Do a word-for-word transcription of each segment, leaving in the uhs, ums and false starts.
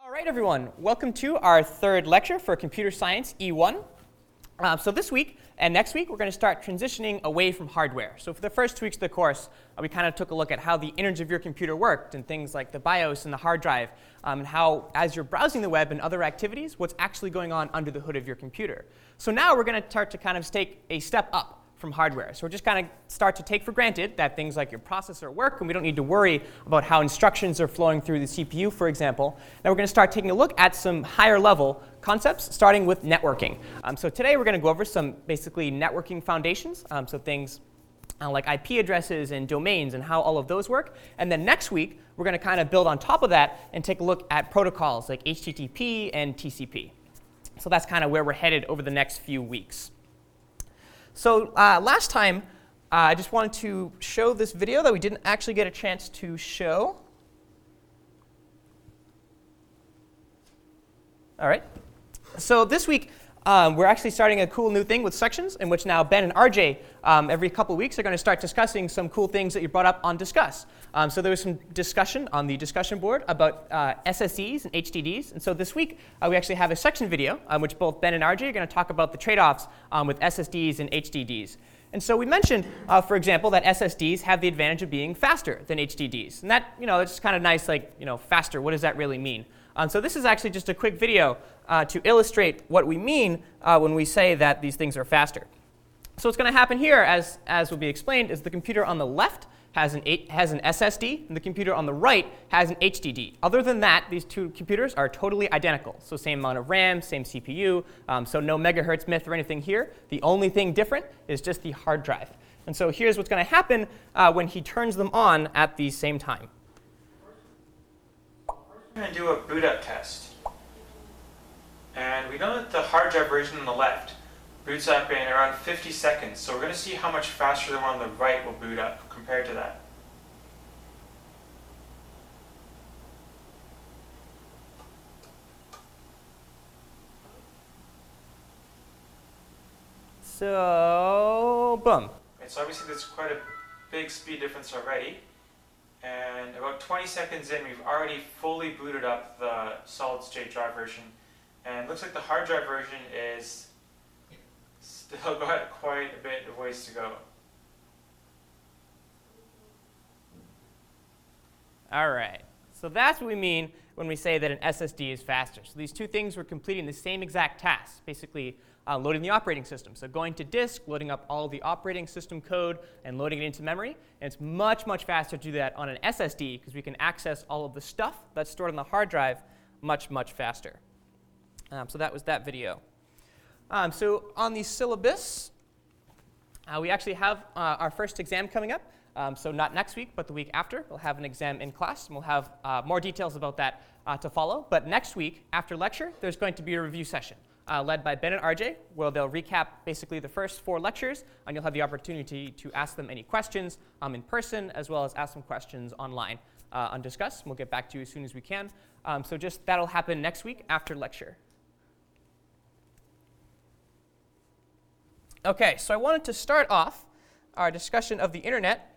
All right, everyone. Welcome to our third lecture for Computer Science E one. Uh, so this week and next week, we're going to start transitioning away from hardware. So for the first two weeks of the course, uh, we kind of took a look at how the innards of your computer worked and things like the BIOS and the hard drive, um, and how, as you're browsing the web and other activities, what's actually going on under the hood of your computer. So now we're going to start to kind of take a step up from hardware. So we're just kind of start to take for granted that things like your processor work, and we don't need to worry about how instructions are flowing through the C P U, for example. Now we're going to start taking a look at some higher level concepts, starting with networking. Um, so today we're going to go over some basically networking foundations, um, so things uh, like I P addresses and domains and how all of those work. And then next week, we're going to kind of build on top of that and take a look at protocols like H T T P and T C P. So that's kind of where we're headed over the next few weeks. So uh, last time, uh, I just wanted to show this video that we didn't actually get a chance to show. All right. So this week, um, we're actually starting a cool new thing with sections, in which now Ben and R J, um, every couple of weeks, are going to start discussing some cool things that you brought up on Discuss. Um, so there was some discussion on the discussion board about uh, S S Ds and H D Ds. And so this week, uh, we actually have a section video, um, which both Ben and R J are going to talk about the trade-offs um, with S S Ds and H D Ds. And so we mentioned, uh, for example, that S S Ds have the advantage of being faster than H D Ds. And that, you know, it's kind of nice, like, you know, faster. What does that really mean? Um, so this is actually just a quick video uh, to illustrate what we mean uh, when we say that these things are faster. So what's going to happen here, as, as will be explained, is the computer on the left has an, has an S S D, and the computer on the right has an H D D. Other than that, these two computers are totally identical. So same amount of RAM, same C P U, um, so no megahertz myth or anything here. The only thing different is just the hard drive. And so here's what's going to happen uh, when he turns them on at the same time. We're going to do a boot up test. And we know that the hard drive version on the left boots up in around fifty seconds. So we're going to see how much faster the one on the right will boot up compared to that. So, boom. Okay, so obviously there's quite a big speed difference already. And about twenty seconds in, we've already fully booted up the solid-state drive version. And it looks like the hard drive version is still got quite a bit of ways to go. All right. So that's what we mean when we say that an S S D is faster. So these two things were completing the same exact task, basically uh, loading the operating system. So going to disk, loading up all the operating system code, and loading it into memory. And it's much, much faster to do that on an S S D because we can access all of the stuff that's stored on the hard drive much, much faster. Um, so that was that video. Um, so on the syllabus, uh, we actually have uh, our first exam coming up. Um, so not next week, but the week after. We'll have an exam in class, and we'll have uh, more details about that uh, to follow. But next week, after lecture, there's going to be a review session uh, led by Ben and R J, where they'll recap basically the first four lectures, and you'll have the opportunity to ask them any questions um, in person, as well as ask some questions online uh, on Discuss. We'll get back to you as soon as we can. Um, so just that'll happen next week after lecture. OK, so I wanted to start off our discussion of the internet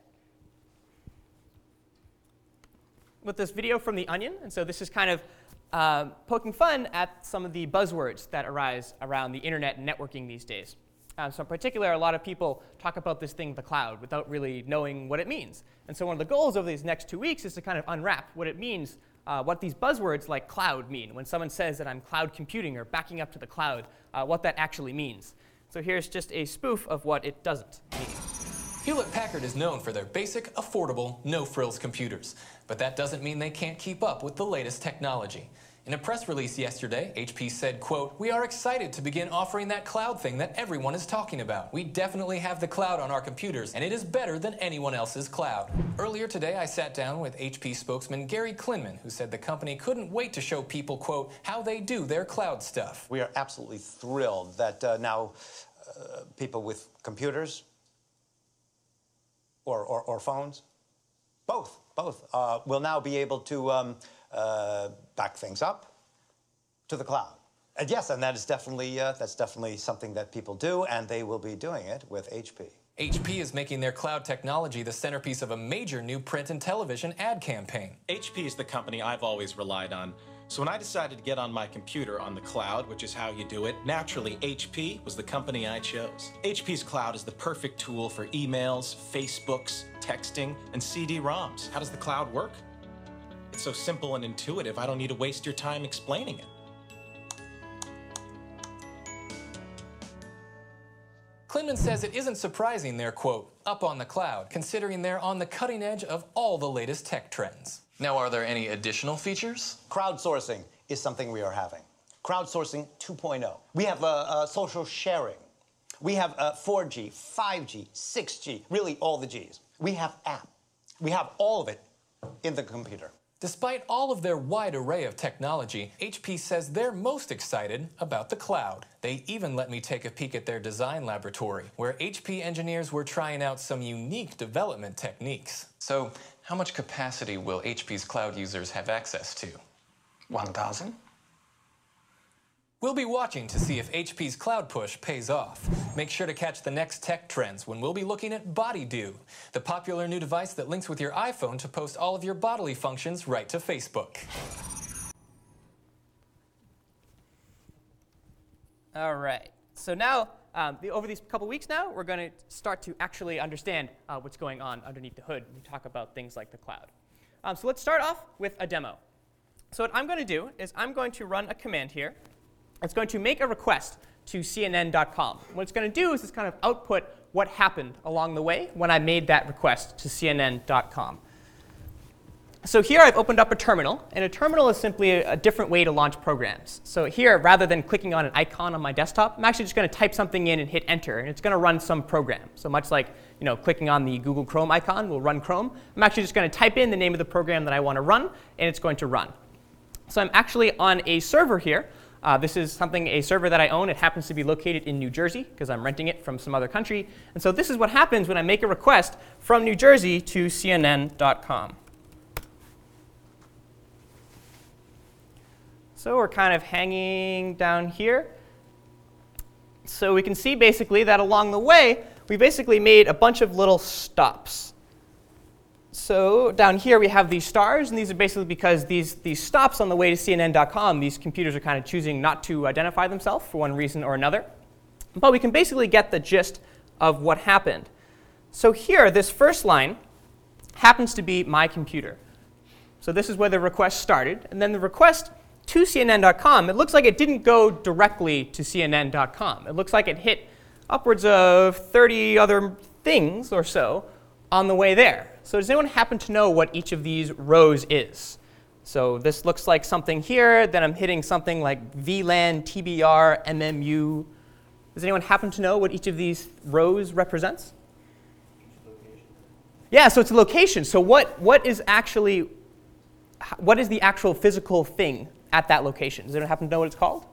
with this video from The Onion. And so this is kind of uh, poking fun at some of the buzzwords that arise around the internet and networking these days. Um, so in particular, a lot of people talk about this thing, the cloud, without really knowing what it means. And so one of the goals over these next two weeks is to kind of unwrap what it means, uh, what these buzzwords like cloud mean. When someone says that I'm cloud computing or backing up to the cloud, uh, what that actually means. So here's just a spoof of what it doesn't mean. Hewlett-Packard is known for their basic, affordable, no-frills computers. But that doesn't mean they can't keep up with the latest technology. In a press release yesterday, H P said, quote, "We are excited to begin offering that cloud thing that everyone is talking about. We definitely have the cloud on our computers, and it is better than anyone else's cloud." Earlier today, I sat down with H P spokesman Gary Klinman, who said the company couldn't wait to show people, quote, how they do their cloud stuff. We are absolutely thrilled that uh, now uh, people with computers or, or, or phones, both, both, uh, will now be able to um, uh, back things up to the cloud. And yes, and that is definitely, uh, that's definitely something that people do, and they will be doing it with H P. H P is making their cloud technology the centerpiece of a major new print and television ad campaign. H P is the company I've always relied on. So when I decided to get on my computer on the cloud, which is how you do it, naturally H P was the company I chose. H P's cloud is the perfect tool for emails, Facebooks, texting, and C D ROMs. How does the cloud work? It's so simple and intuitive, I don't need to waste your time explaining it. Clinton says it isn't surprising they're, quote, up on the cloud, considering they're on the cutting edge of all the latest tech trends. Now, are there any additional features? Crowdsourcing is something we are having. Crowdsourcing two point oh. We have uh, uh, social sharing. We have uh, four G, five G, six G, really all the Gs. We have app. We have all of it in the computer. Despite all of their wide array of technology, H P says they're most excited about the cloud. They even let me take a peek at their design laboratory, where H P engineers were trying out some unique development techniques. So, how much capacity will H P's cloud users have access to? one thousand? We'll be watching to see if H P's cloud push pays off. Make sure to catch the next tech trends when we'll be looking at Body Do, the popular new device that links with your iPhone to post all of your bodily functions right to Facebook. All right. So now, um, the, over these couple weeks now, we're going to start to actually understand uh, what's going on underneath the hood when we talk about things like the cloud. Um, so let's start off with a demo. So what I'm going to do is I'm going to run a command here. It's going to make a request to C N N dot com. What it's going to do is it's kind of output what happened along the way when I made that request to C N N dot com. So here I've opened up a terminal, and a terminal is simply a, a different way to launch programs. So here, rather than clicking on an icon on my desktop, I'm actually just going to type something in and hit enter, and it's going to run some program. So much like you know, clicking on the Google Chrome icon will run Chrome, I'm actually just going to type in the name of the program that I want to run, and it's going to run. So I'm actually on a server here. Uh, this is something, a server that I own. It happens to be located in New Jersey because I'm renting it from some other country. And so this is what happens when I make a request from New Jersey to C N N dot com. So we're kind of hanging down here. So we can see basically that along the way, we basically made a bunch of little stops. So down here we have these stars, and these are basically because these, these stops on the way to C N N dot com, these computers are kind of choosing not to identify themselves for one reason or another. But we can basically get the gist of what happened. So here, this first line happens to be my computer. So this is where the request started. And then the request to C N N dot com, it looks like it didn't go directly to C N N dot com. It looks like it hit upwards of thirty other things or so on the way there. So does anyone happen to know what each of these rows is? So this looks like something here. Then I'm hitting something like V LAN, T B R, M M U. Does anyone happen to know what each of these rows represents? Yeah, so it's a location. So what, what is actually, what is the actual physical thing at that location? Does anyone happen to know what it's called?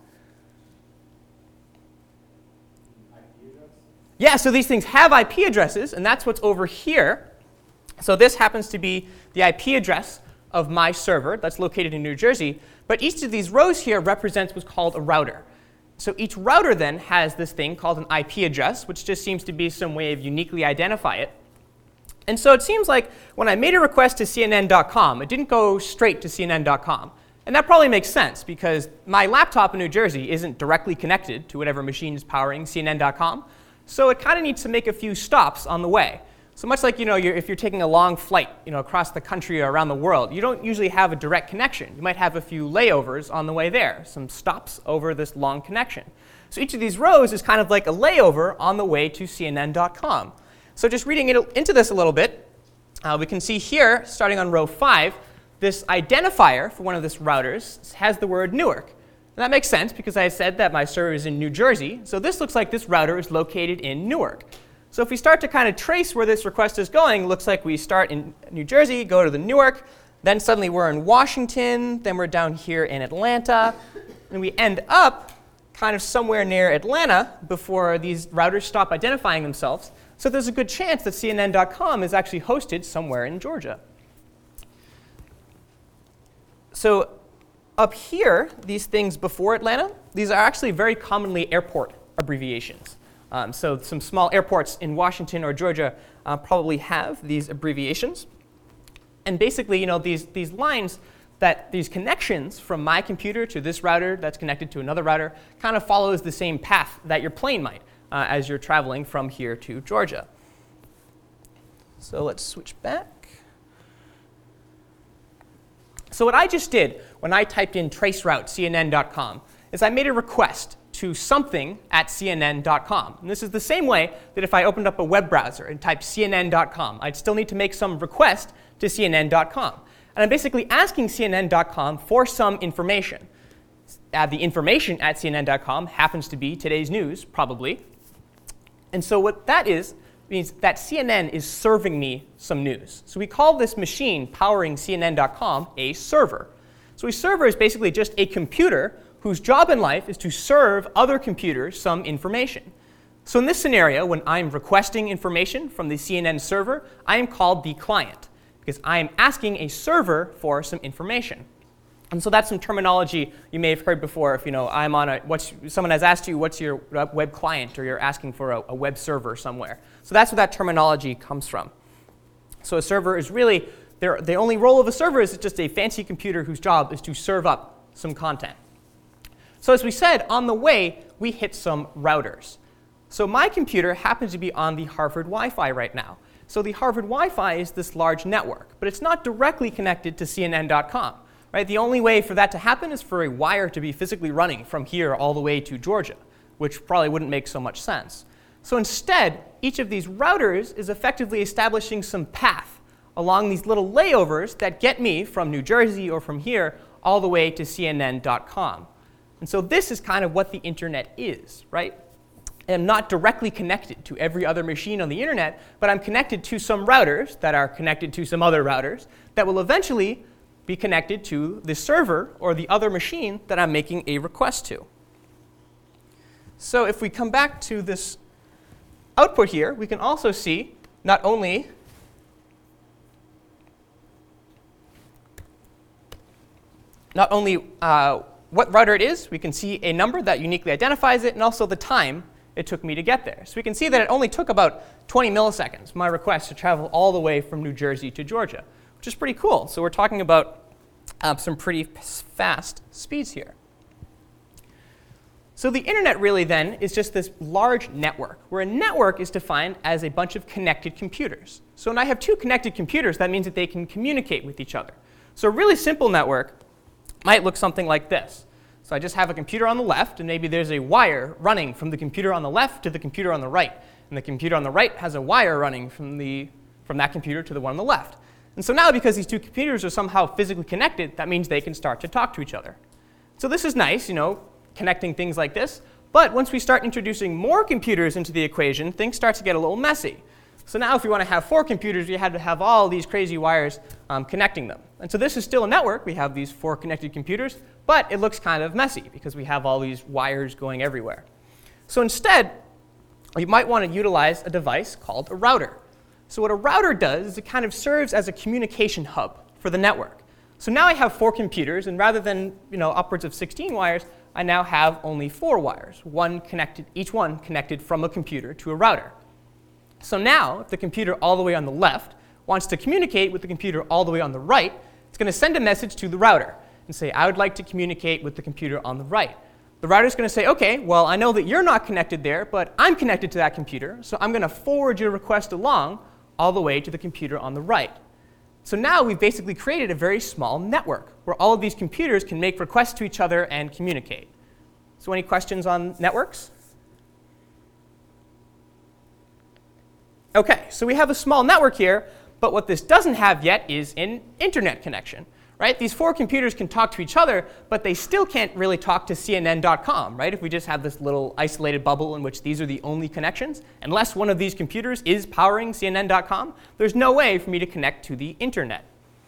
Yeah, so these things have I P addresses, and that's what's over here. So this happens to be the I P address of my server that's located in New Jersey. But each of these rows here represents what's called a router. So each router then has this thing called an I P address, which just seems to be some way of uniquely identify it. And so it seems like when I made a request to C N N dot com, it didn't go straight to C N N dot com. And that probably makes sense, because my laptop in New Jersey isn't directly connected to whatever machine is powering C N N dot com. So it kind of needs to make a few stops on the way. So much like you know, you're, if you're taking a long flight you know, across the country or around the world, you don't usually have a direct connection. You might have a few layovers on the way there, some stops over this long connection. So each of these rows is kind of like a layover on the way to C N N dot com. So just reading it into this a little bit, uh, we can see here, starting on row five, this identifier for one of these routers has the word Newark. And that makes sense because I said that my server is in New Jersey. So this looks like this router is located in Newark. So if we start to kind of trace where this request is going, it looks like we start in New Jersey, go to the Newark, then suddenly we're in Washington, then we're down here in Atlanta, and we end up kind of somewhere near Atlanta before these routers stop identifying themselves. So there's a good chance that C N N dot com is actually hosted somewhere in Georgia. So up here, these things before Atlanta, these are actually very commonly airport abbreviations. Um, so some small airports in Washington or Georgia uh, probably have these abbreviations. And basically, you know, these, these lines that these connections from my computer to this router that's connected to another router kind of follows the same path that your plane might uh, as you're traveling from here to Georgia. So let's switch back. So what I just did when I typed in traceroute C N N dot com is I made a request to something at C N N dot com. And this is the same way that if I opened up a web browser and typed C N N dot com, I'd still need to make some request to C N N dot com. And I'm basically asking C N N dot com for some information. Uh, the information at C N N dot com happens to be today's news, probably. And so what that is means that C N N is serving me some news. So we call this machine powering C N N dot com a server. So a server is basically just a computer whose job in life is to serve other computers some information. So in this scenario, when I'm requesting information from the C N N server, I am called the client, because I am asking a server for some information. And so that's some terminology you may have heard before. If you know, I'm on a, what's, someone has asked you, what's your web client, or you're asking for a, a web server somewhere. So that's where that terminology comes from. So a server is really, the only role of a server is it's just a fancy computer whose job is to serve up some content. So as we said, on the way, we hit some routers. So my computer happens to be on the Harvard Wi-Fi right now. So the Harvard Wi-Fi is this large network, but it's not directly connected to C N N dot com. Right? The only way for that to happen is for a wire to be physically running from here all the way to Georgia, which probably wouldn't make so much sense. So instead, each of these routers is effectively establishing some path along these little layovers that get me from New Jersey or from here all the way to C N N dot com. And so this is kind of what the internet is, right? I'm not directly connected to every other machine on the internet, but I'm connected to some routers that are connected to some other routers that will eventually be connected to the server or the other machine that I'm making a request to. So if we come back to this output here, we can also see not only not only uh, what router it is, we can see a number that uniquely identifies it, and also the time it took me to get there. So we can see that it only took about twenty milliseconds, my request, to travel all the way from New Jersey to Georgia, which is pretty cool. So we're talking about uh, some pretty fast speeds here. So the internet really then is just this large network, where a network is defined as a bunch of connected computers. So when I have two connected computers, that means that they can communicate with each other. So a really simple network might look something like this. So I just have a computer on the left, and maybe there's a wire running from the computer on the left to the computer on the right. And the computer on the right has a wire running from, the, from that computer to the one on the left. And so now, because these two computers are somehow physically connected, that means they can start to talk to each other. So this is nice, you know, connecting things like this. But once we start introducing more computers into the equation, things start to get a little messy. So now if we want to have four computers, we had to have all these crazy wires um, connecting them. And so this is still a network. We have these four connected computers, but it looks kind of messy because we have all these wires going everywhere. So instead, you might want to utilize a device called a router. So what a router does is it kind of serves as a communication hub for the network. So now I have four computers, and rather than you know, upwards of sixteen wires, I now have only four wires, one connected, each one connected from a computer to a router. So now, if the computer all the way on the left wants to communicate with the computer all the way on the right, it's going to send a message to the router and say, I would like to communicate with the computer on the right. The router is going to say, OK, well, I know that you're not connected there, but I'm connected to that computer, so I'm going to forward your request along all the way to the computer on the right. So now we've basically created a very small network where all of these computers can make requests to each other and communicate. So any questions on networks? OK, so we have a small network here, but what this doesn't have yet is an internet connection. Right? These four computers can talk to each other, but they still can't really talk to C N N dot com, right? If we just have this little isolated bubble in which these are the only connections, unless one of these computers is powering C N N dot com, there's no way for me to connect to the internet.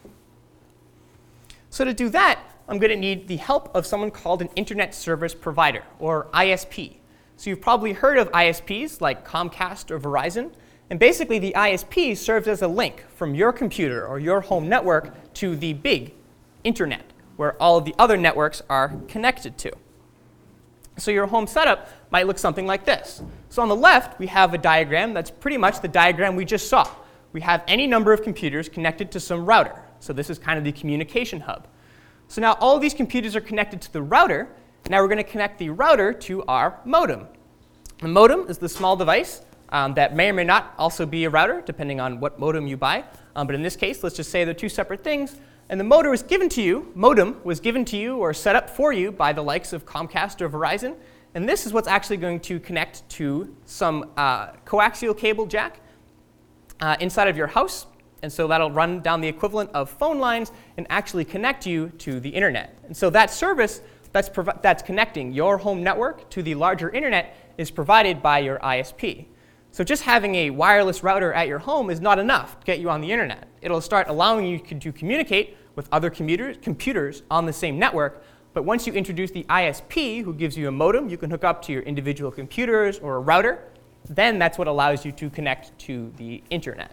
So to do that, I'm going to need the help of someone called an Internet Service Provider, or I S P. So you've probably heard of I S Ps like Comcast or Verizon. And basically, the I S P serves as a link from your computer or your home network to the big internet, where all of the other networks are connected to. So your home setup might look something like this. So on the left, we have a diagram that's pretty much the diagram we just saw. We have any number of computers connected to some router. So this is kind of the communication hub. So now all of these computers are connected to the router. Now we're going to connect the router to our modem. The modem is the small device um, that may or may not also be a router, depending on what modem you buy. Um, but in this case, let's just say they're two separate things. And the modem was given to you, modem was given to you or set up for you by the likes of Comcast or Verizon. And this is what's actually going to connect to some uh, coaxial cable jack uh, inside of your house. And so that'll run down the equivalent of phone lines and actually connect you to the internet. And so that service that's, that's connecting your home network to the larger internet is provided by your I S P. So just having a wireless router at your home is not enough to get you on the internet. It'll start allowing you to communicate with other computers, computers on the same network. But once you introduce the I S P, who gives you a modem you can hook up to your individual computers or a router, then that's what allows you to connect to the internet.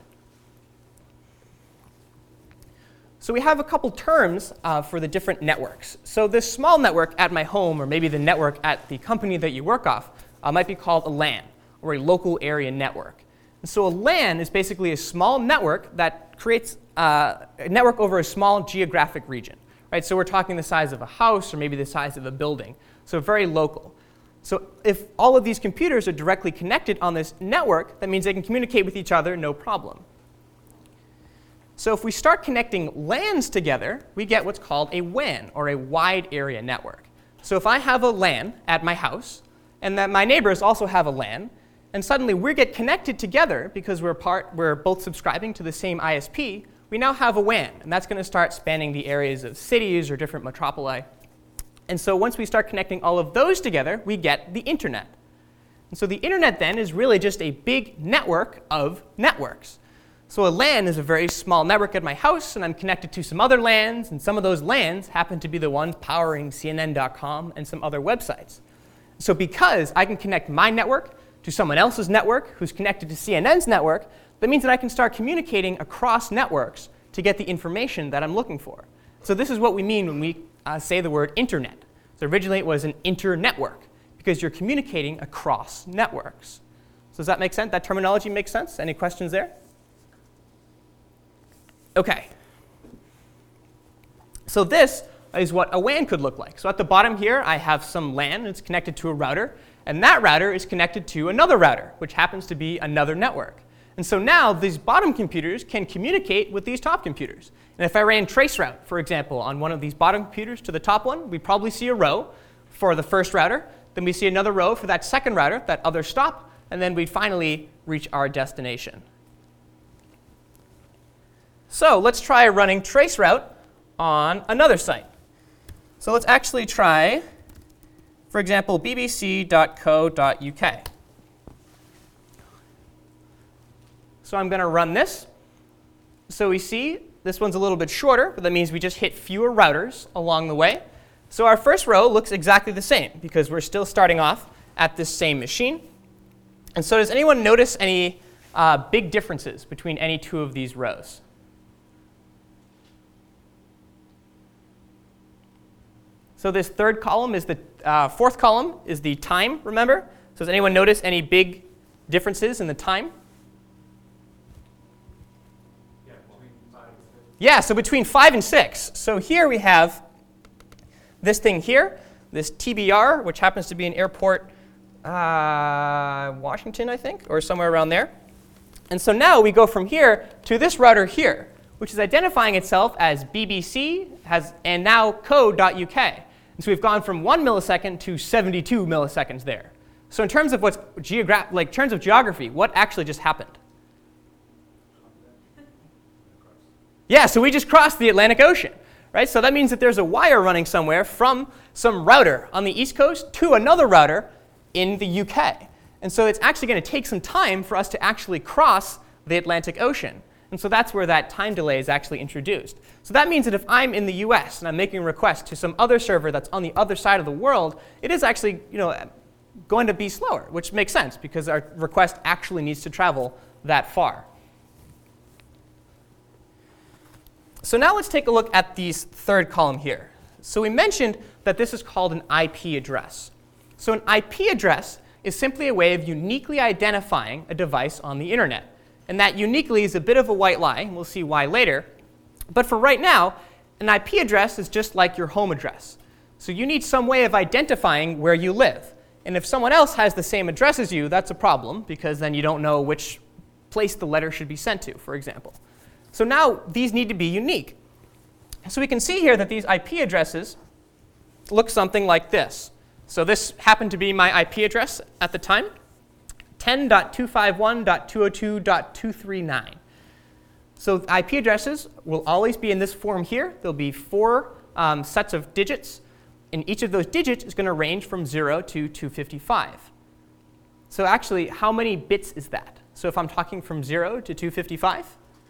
So we have a couple terms uh, for the different networks. So this small network at my home, or maybe the network at the company that you work off, uh, might be called a LAN, or a local area network. And so a LAN is basically a small network that creates uh, a network over a small geographic region. Right? So we're talking the size of a house or maybe the size of a building. So very local. So if all of these computers are directly connected on this network, that means they can communicate with each other no problem. So if we start connecting LANs together, we get what's called a W A N, or a wide area network. So if I have a LAN at my house, and that my neighbors also have a LAN, and suddenly we get connected together because we're, part, we're both subscribing to the same I S P, we now have a W A N, and that's going to start spanning the areas of cities or different metropoli. And so once we start connecting all of those together, we get the internet. And so the internet then is really just a big network of networks. So a LAN is a very small network at my house, and I'm connected to some other LANs, and some of those LANs happen to be the ones powering C N N dot com and some other websites. So because I can connect my network to someone else's network who's connected to C N N's network, that means that I can start communicating across networks to get the information that I'm looking for. So this is what we mean when we uh, say the word internet. So originally it was an internetwork, because you're communicating across networks. So does that make sense? That terminology makes sense? Any questions there? OK. So this is what a W A N could look like. So at the bottom here, I have some LAN that's connected to a router. And that router is connected to another router, which happens to be another network. And so now these bottom computers can communicate with these top computers. And if I ran traceroute, for example, on one of these bottom computers to the top one, we probably see a row for the first router. Then we see another row for that second router, that other stop. And then we'd finally reach our destination. So let's try running traceroute on another site. So let's actually try, for example, b b c dot co dot u k. So I'm going to run this. So we see this one's a little bit shorter, but that means we just hit fewer routers along the way. So our first row looks exactly the same, because we're still starting off at this same machine. And so does anyone notice any uh, big differences between any two of these rows? So this third column is the uh, fourth column is the time, remember? So does anyone notice any big differences in the time? Yeah, between five and six. Yeah, so between five and six. So here we have this thing here, this T B R, which happens to be an airport, uh, Washington, I think, or somewhere around there. And so now we go from here to this router here, which is identifying itself as B B C has, and now co dot U K. And so we've gone from one millisecond to seventy-two milliseconds there. So in terms of what's geogra- like terms of geography, what actually just happened? Yeah, so we just crossed the Atlantic Ocean, right? So that means that there's a wire running somewhere from some router on the East Coast to another router in the U K. And so it's actually going to take some time for us to actually cross the Atlantic Ocean. And so that's where that time delay is actually introduced. So that means that if I'm in the U S and I'm making a request to some other server that's on the other side of the world, it is actually, you know, going to be slower, which makes sense because our request actually needs to travel that far. So now let's take a look at this third column here. So we mentioned that this is called an I P address. So an I P address is simply a way of uniquely identifying a device on the internet. And that uniquely is a bit of a white lie, and we'll see why later. But for right now, an I P address is just like your home address. So you need some way of identifying where you live. And if someone else has the same address as you, that's a problem, because then you don't know which place the letter should be sent to, for example. So now these need to be unique. So we can see here that these I P addresses look something like this. So this happened to be my I P address at the time, ten dot two fifty-one dot two oh two dot two thirty-nine. So I P addresses will always be in this form here. There'll be four um, sets of digits, and each of those digits is going to range from zero to two fifty-five. So actually, how many bits is that? So if I'm talking from zero to two fifty-five,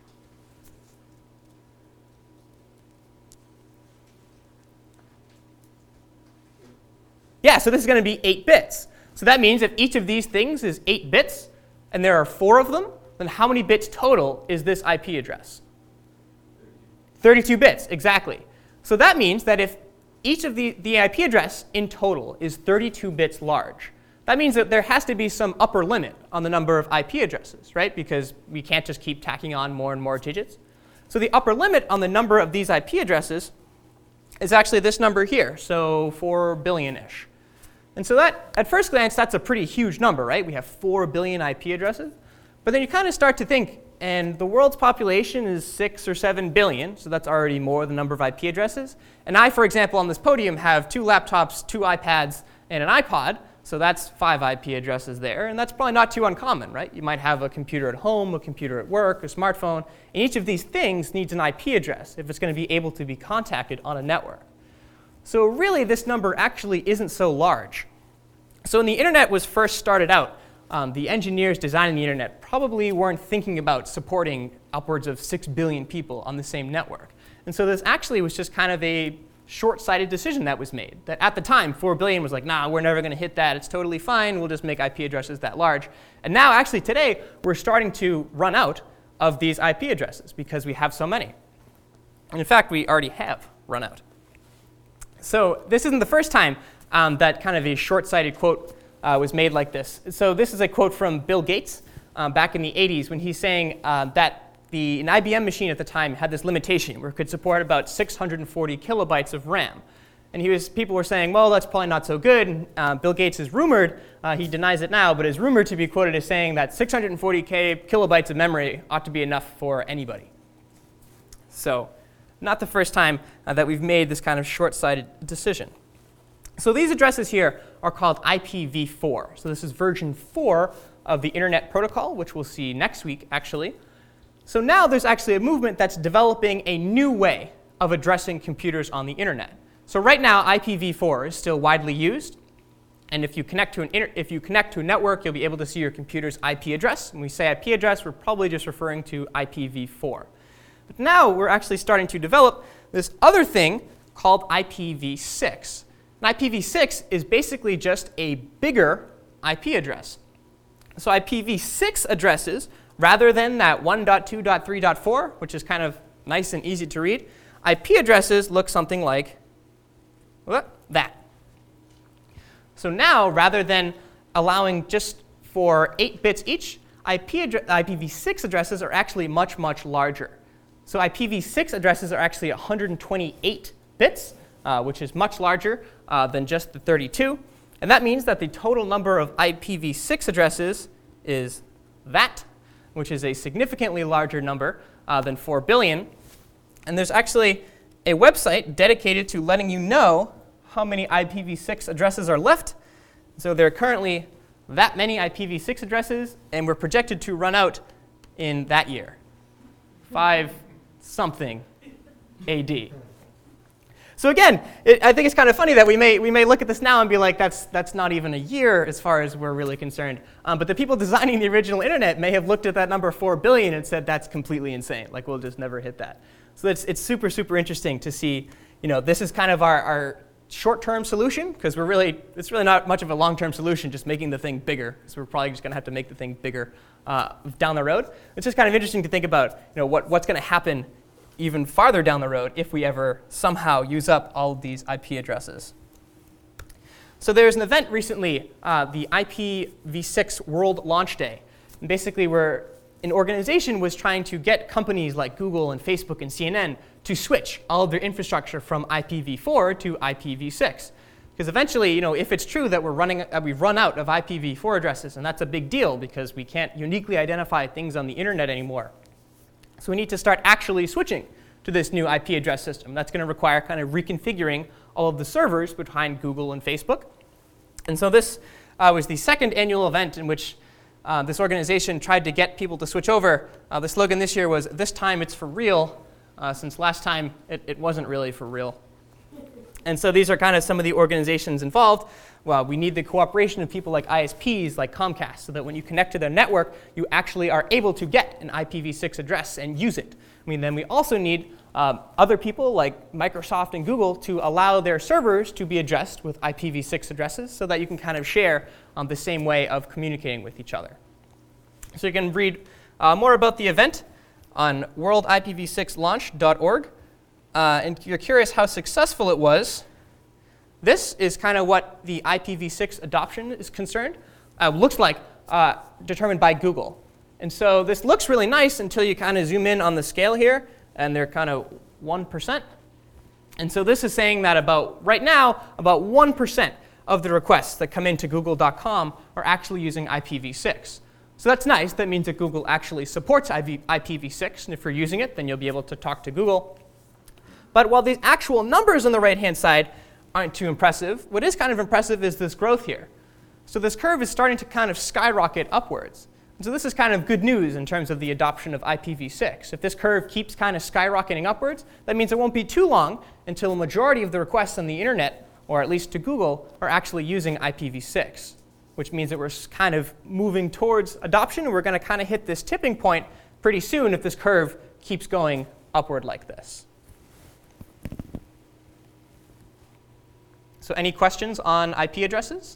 yeah, so this is going to be eight bits. So that means if each of these things is eight bits, and there are four of them, then how many bits total is this I P address? thirty-two bits, exactly. So that means that if each of the, the I P address in total is thirty-two bits large, that means that there has to be some upper limit on the number of I P addresses, right? Because we can't just keep tacking on more and more digits. So the upper limit on the number of these I P addresses is actually this number here, so four billion-ish. And so that, at first glance, that's a pretty huge number, right? We have four billion I P addresses. But then you kind of start to think, and the world's population is six or seven billion, so that's already more than the number of I P addresses. And I, for example, on this podium have two laptops, two iPads, and an iPod, so that's five I P addresses there, and that's probably not too uncommon, right? You might have a computer at home, a computer at work, a smartphone, and each of these things needs an I P address if it's going to be able to be contacted on a network. So really, this number actually isn't so large. So when the internet was first started out, um, the engineers designing the internet probably weren't thinking about supporting upwards of six billion people on the same network. And so this actually was just kind of a short-sighted decision that was made. That at the time, four billion was like, nah, we're never going to hit that. It's totally fine. We'll just make I P addresses that large. And now, actually, today, we're starting to run out of these I P addresses because we have so many. And in fact, we already have run out. So this isn't the first time um, that kind of a short-sighted quote uh, was made like this. So this is a quote from Bill Gates um, back in the eighties when he's saying uh, that the, an I B M machine at the time had this limitation where it could support about six hundred forty kilobytes of RAM. And he was, people were saying, well, that's probably not so good. And, uh, Bill Gates is rumored, uh, he denies it now, but is rumored to be quoted as saying that six hundred forty K kilobytes of memory ought to be enough for anybody. So not the first time uh, that we've made this kind of short-sighted decision. So these addresses here are called I P v four. So this is version four of the Internet Protocol, which we'll see next week, actually. So now there's actually a movement that's developing a new way of addressing computers on the internet. So right now, I P v four is still widely used. And if you connect to an inter if you connect to a network, you'll be able to see your computer's I P address. When we say I P address, we're probably just referring to I P v four. But now we're actually starting to develop this other thing called I P v six. And I P v six is basically just a bigger I P address. So I P v six addresses, rather than that one dot two dot three dot four, which is kind of nice and easy to read, I P addresses look something like what? That. So now, rather than allowing just for eight bits each, I P v six addresses are actually much, much larger. So I P v six addresses are actually one hundred twenty-eight bits, uh, which is much larger uh, than just the thirty-two. And that means that the total number of I P v six addresses is that, which is a significantly larger number uh, than four billion. And there's actually a website dedicated to letting you know how many I P v six addresses are left. So there are currently that many I P v six addresses, and we're projected to run out in that year, five something A D. So again, it, I think it's kind of funny that we may, we may look at this now and be like, that's, that's not even a year as far as we're really concerned. Um, but the people designing the original internet may have looked at that number four billion and said, that's completely insane. Like, we'll just never hit that. So it's, it's super, super interesting to see, you know, this is kind of our, our short-term solution, because we're really, it's really not much of a long-term solution, just making the thing bigger. So we're probably just going to have to make the thing bigger uh, down the road. It's just kind of interesting to think about, you know, what, what's going to happen even farther down the road if we ever somehow use up all of these I P addresses. So there's an event recently, uh, the I P v six World Launch Day. And basically, we're an organization was trying to get companies like Google and Facebook and C N N to switch all of their infrastructure from I P v four to I P v six. Because eventually, you know, if it's true that we're running, uh, we've run out of I P v four addresses, and that's a big deal because we can't uniquely identify things on the internet anymore. So we need to start actually switching to this new I P address system. That's going to require kind of reconfiguring all of the servers behind Google and Facebook. And so this uh, was the second annual event in which uh, this organization tried to get people to switch over. Uh, the slogan this year was, "This time it's for real," uh, since last time it, it wasn't really for real. And so these are kind of some of the organizations involved. Well, we need the cooperation of people like I S Ps, like Comcast, so that when you connect to their network, you actually are able to get an I P v six address and use it. I mean, then we also need um, other people like Microsoft and Google to allow their servers to be addressed with I P v six addresses so that you can kind of share um, the same way of communicating with each other. So you can read uh, more about the event on world I P v six launch dot org. Uh, and you're curious how successful it was. This is kind of what the I P v six adoption is concerned. Uh, looks like uh, determined by Google. And so this looks really nice until you kind of zoom in on the scale here, and they're kind of one percent. And so this is saying that about, right now, about one percent of the requests that come into google dot com are actually using I P v six. So that's nice. That means that Google actually supports I P v six, and if you're using it, then you'll be able to talk to Google. But while these actual numbers on the right-hand side aren't too impressive, what is kind of impressive is this growth here. So this curve is starting to kind of skyrocket upwards. And so this is kind of good news in terms of the adoption of I P v six. If this curve keeps kind of skyrocketing upwards, that means it won't be too long until a majority of the requests on the internet, or at least to Google, are actually using I P v six, which means that we're kind of moving towards adoption, and we're going to kind of hit this tipping point pretty soon if this curve keeps going upward like this. So any questions on I P addresses?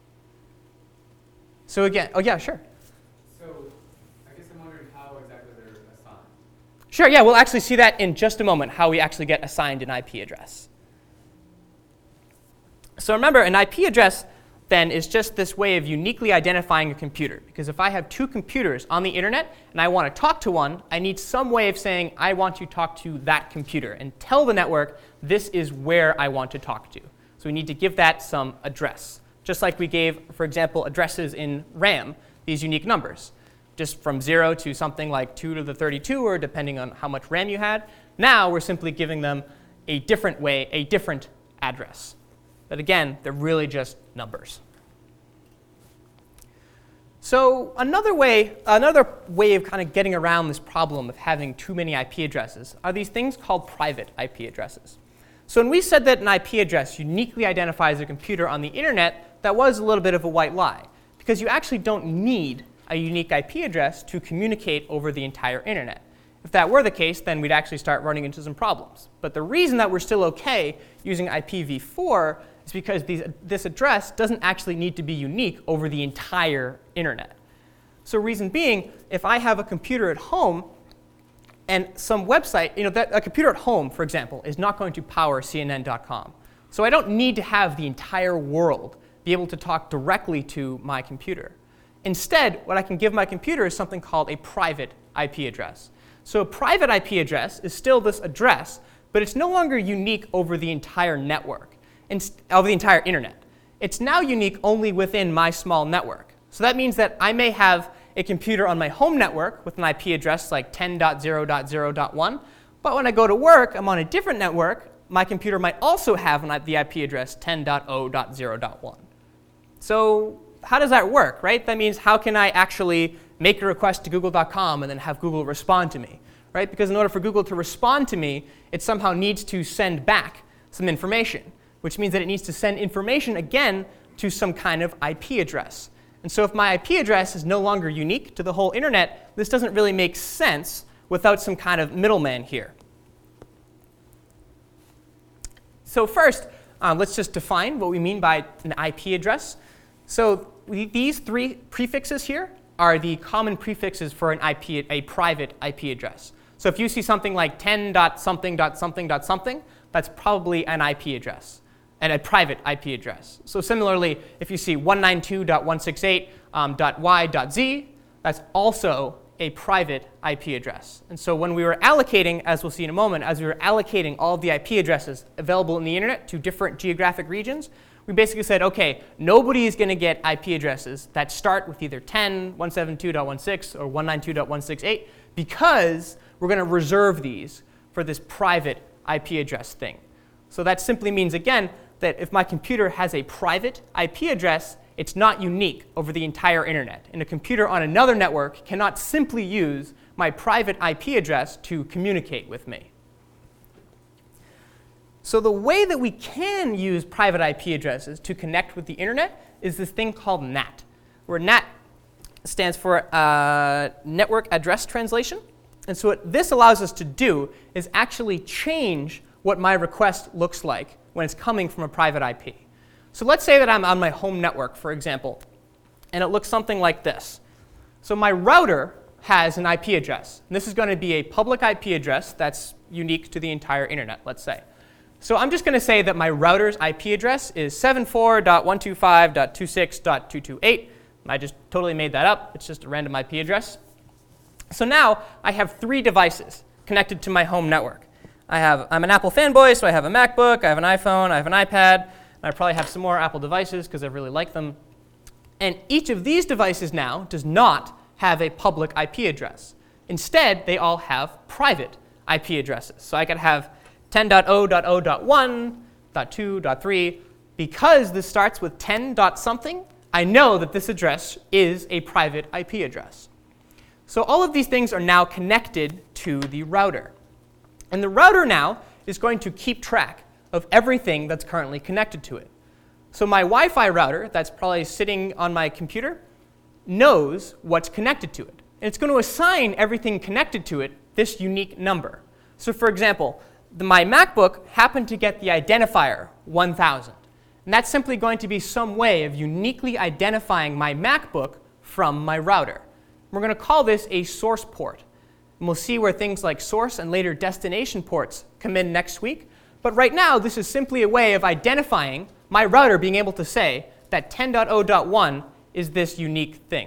So again, oh yeah, sure. So I guess I'm wondering how exactly they're assigned. Sure, yeah, we'll actually see that in just a moment, how we actually get assigned an I P address. So remember, an I P address then is just this way of uniquely identifying a computer. Because if I have two computers on the internet and I want to talk to one, I need some way of saying I want to talk to that computer and tell the network this is where I want to talk to. So we need to give that some address, just like we gave, for example, addresses in RAM, these unique numbers, just from zero to something like two to the thirty-two, or depending on how much RAM you had. Now we're simply giving them a different way, a different address. But again, they're really just numbers. So another way, another way of kind of getting around this problem of having too many I P addresses are these things called private I P addresses. So when we said that an I P address uniquely identifies a computer on the internet, that was a little bit of a white lie, because you actually don't need a unique I P address to communicate over the entire internet. If that were the case, then we'd actually start running into some problems. But the reason that we're still OK using I P v four is because these, this address doesn't actually need to be unique over the entire internet. So reason being, if I have a computer at home, and some website, you know, that, a computer at home, for example, is not going to power C N N dot com. So I don't need to have the entire world be able to talk directly to my computer. Instead, what I can give my computer is something called a private I P address. So a private I P address is still this address, but it's no longer unique over the entire network, over the entire internet. It's now unique only within my small network. So that means that I may have a computer on my home network with an I P address like ten dot zero dot zero dot one, but when I go to work, I'm on a different network. My computer might also have an, the I P address ten dot zero dot zero dot one. So how does that work, right? That means how can I actually make a request to google dot com and then have Google respond to me, right? Because in order for Google to respond to me, it somehow needs to send back some information, which means that it needs to send information again to some kind of I P address. And so if my I P address is no longer unique to the whole internet, this doesn't really make sense without some kind of middleman here. So first, uh, let's just define what we mean by an I P address. So we, these three prefixes here are the common prefixes for an I P, a private I P address. So if you see something like ten dot something dot something dot something, that's probably an I P address, and a private I P address. So similarly, if you see one ninety-two dot one sixty-eight dot y dot z, that's also a private I P address. And so when we were allocating, as we'll see in a moment, as we were allocating all of the I P addresses available in the internet to different geographic regions, we basically said, okay, nobody is going to get I P addresses that start with either ten, one seventy-two dot sixteen, or one ninety-two dot one sixty-eight, because we're going to reserve these for this private I P address thing. So that simply means, again, that if my computer has a private I P address, it's not unique over the entire internet. And a computer on another network cannot simply use my private I P address to communicate with me. So the way that we can use private I P addresses to connect with the internet is this thing called N A T, where N A T stands for uh, Network Address Translation. And so what this allows us to do is actually change what my request looks like when it's coming from a private I P. So let's say that I'm on my home network, for example, and it looks something like this. So my router has an I P address. And this is going to be a public I P address that's unique to the entire internet, let's say. So I'm just going to say that my router's I P address is seventy-four dot one twenty-five dot twenty-six dot two twenty-eight. I just totally made that up. It's just a random I P address. So now I have three devices connected to my home network. I have, I'm an Apple fanboy, so I have a MacBook, I have an iPhone, I have an iPad, and I probably have some more Apple devices because I really like them. And each of these devices now does not have a public I P address. Instead, they all have private I P addresses. So I could have ten dot zero dot zero dot one, .two, .three. Because this starts with ten dot something, I know that this address is a private I P address. So all of these things are now connected to the router. And the router now is going to keep track of everything that's currently connected to it. So my Wi-Fi router that's probably sitting on my computer knows what's connected to it. And it's going to assign everything connected to it this unique number. So for example, the, my MacBook happened to get the identifier one thousand. And that's simply going to be some way of uniquely identifying my MacBook from my router. We're going to call this a source port. And we'll see where things like source and later destination ports come in next week. But right now, this is simply a way of identifying my router being able to say that ten dot zero dot one is this unique thing.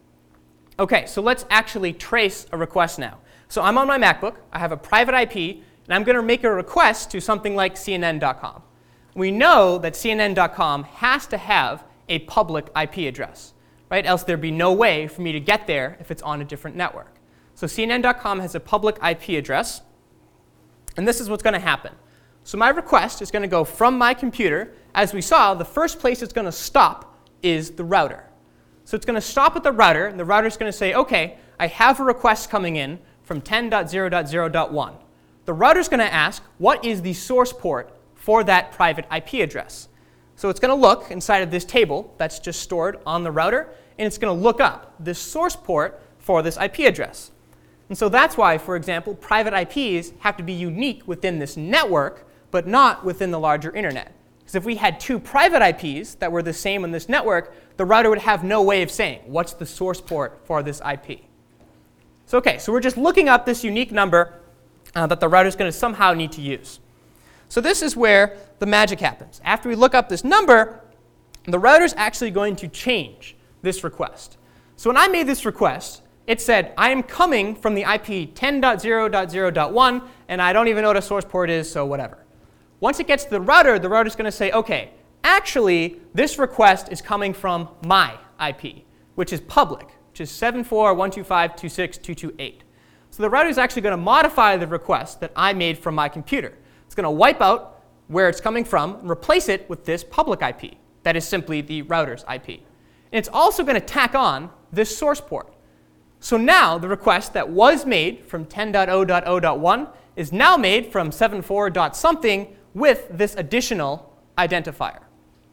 OK, so let's actually trace a request now. So I'm on my MacBook. I have a private I P. And I'm going to make a request to something like C N N dot com. We know that C N N dot com has to have a public I P address, right? Else there'd be no way for me to get there if it's on a different network. So C N N dot com has a public I P address. And this is what's going to happen. So my request is going to go from my computer. As we saw, the first place it's going to stop is the router. So it's going to stop at the router. And the router is going to say, OK, I have a request coming in from ten dot zero dot zero dot one. The router is going to ask, what is the source port for that private I P address? So it's going to look inside of this table that's just stored on the router, and it's going to look up this source port for this I P address. And so that's why, for example, private I Ps have to be unique within this network, but not within the larger internet. Because if we had two private I Ps that were the same on this network, the router would have no way of saying, what's the source port for this I P? So OK, so we're just looking up this unique number Uh, that the router is going to somehow need to use. So this is where the magic happens. After we look up this number, the router is actually going to change this request. So when I made this request, it said, I am coming from the I P ten dot zero dot zero dot one, and I don't even know what a source port is, so whatever. Once it gets to the router, the router is going to say, OK, actually, this request is coming from my I P, which is public, which is seventy-four dot one twenty-five dot twenty-six dot two twenty-eight. So the router is actually going to modify the request that I made from my computer. It's going to wipe out where it's coming from and replace it with this public I P. That is simply the router's I P. And it's also going to tack on this source port. So now the request that was made from ten dot zero dot zero dot one is now made from seventy-four dot something with this additional identifier.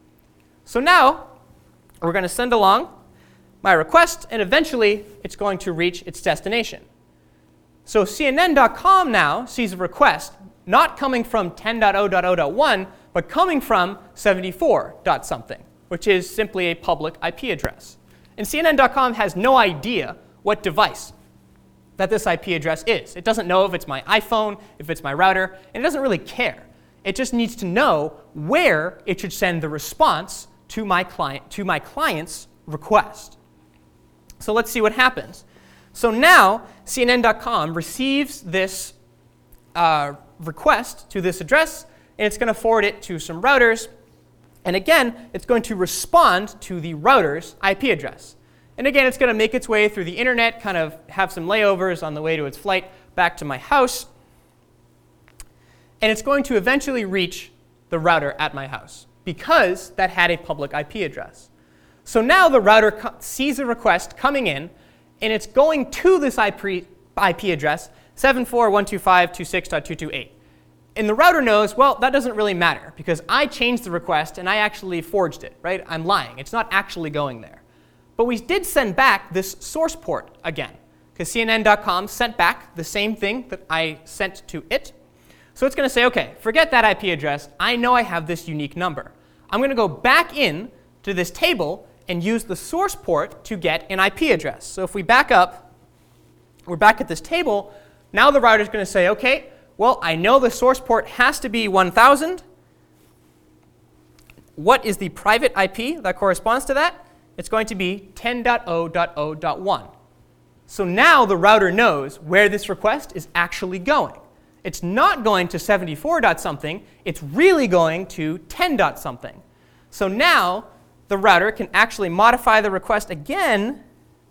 So now we're going to send along my request, and eventually it's going to reach its destination. So C N N dot com now sees a request not coming from ten dot zero dot zero dot one, but coming from seventy-four dot something, which is simply a public I P address. And C N N dot com has no idea what device that this I P address is. It doesn't know if it's my iPhone, if it's my router, and it doesn't really care. It just needs to know where it should send the response to my client, to my client's request. So let's see what happens. So now C N N dot com receives this uh, request to this address, and it's going to forward it to some routers. And again, it's going to respond to the router's I P address. And again, it's going to make its way through the internet, kind of have some layovers on the way to its flight back to my house. And it's going to eventually reach the router at my house because that had a public I P address. So now the router co- sees a request coming in, and it's going to this I P address, seven four one two five dot two six dot two two eight. And the router knows, well, that doesn't really matter because I changed the request and I actually forged it, right? I'm lying. It's not actually going there. But we did send back this source port again because C N N dot com sent back the same thing that I sent to it. So it's going to say, OK, forget that I P address. I know I have this unique number. I'm going to go back in to this table and use the source port to get an I P address. So if we back up, we're back at this table. Now the router is going to say, OK, well, I know the source port has to be one thousand. What is the private I P that corresponds to that? It's going to be ten dot zero dot zero dot one. So now the router knows where this request is actually going. It's not going to seventy-four dot something. It's really going to ten dot something. So now the router can actually modify the request again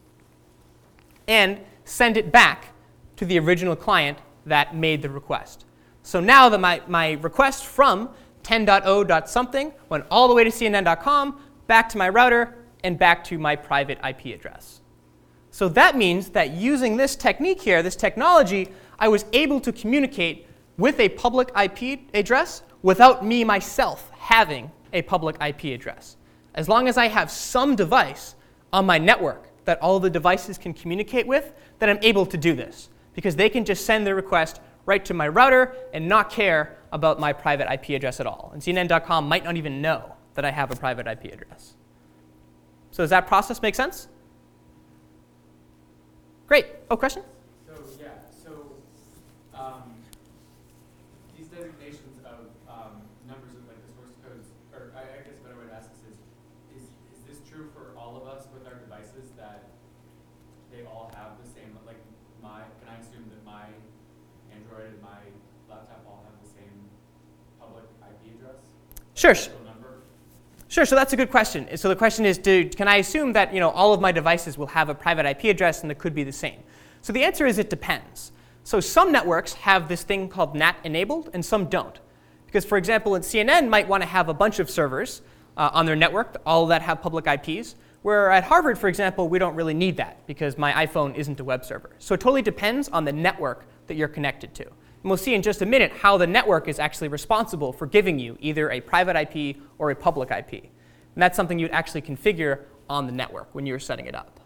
and send it back to the original client that made the request. So now that my, my request from ten dot zero dot something went all the way to C N N dot com, back to my router, and back to my private I P address. So that means that using this technique here, this technology, I was able to communicate with a public I P address without me myself having a public I P address. As long as I have some device on my network that all the devices can communicate with, then I'm able to do this because they can just send the request right to my router and not care about my private I P address at all. And C N N dot com might not even know that I have a private I P address. So does that process make sense? Great. Oh, question? So yeah, so um, these designations of um, numbers of like the source codes, or I, I guess a better way to ask this is, is, is this true for all of us with our devices that they all have the same, like my, can I assume that my Android and my laptop all have the same public I P address? Sure. Number? Sure, so that's a good question. So the question is, do, can I assume that you know, all of my devices will have a private I P address and it could be the same? So the answer is it depends. So some networks have this thing called N A T enabled and some don't. Because for example, in C N N might want to have a bunch of servers uh, on their network, all that have public I Ps, where at Harvard, for example, we don't really need that because my iPhone isn't a web server. So it totally depends on the network that you're connected to. And we'll see in just a minute how the network is actually responsible for giving you either a private I P or a public I P. And that's something you'd actually configure on the network when you're setting it up.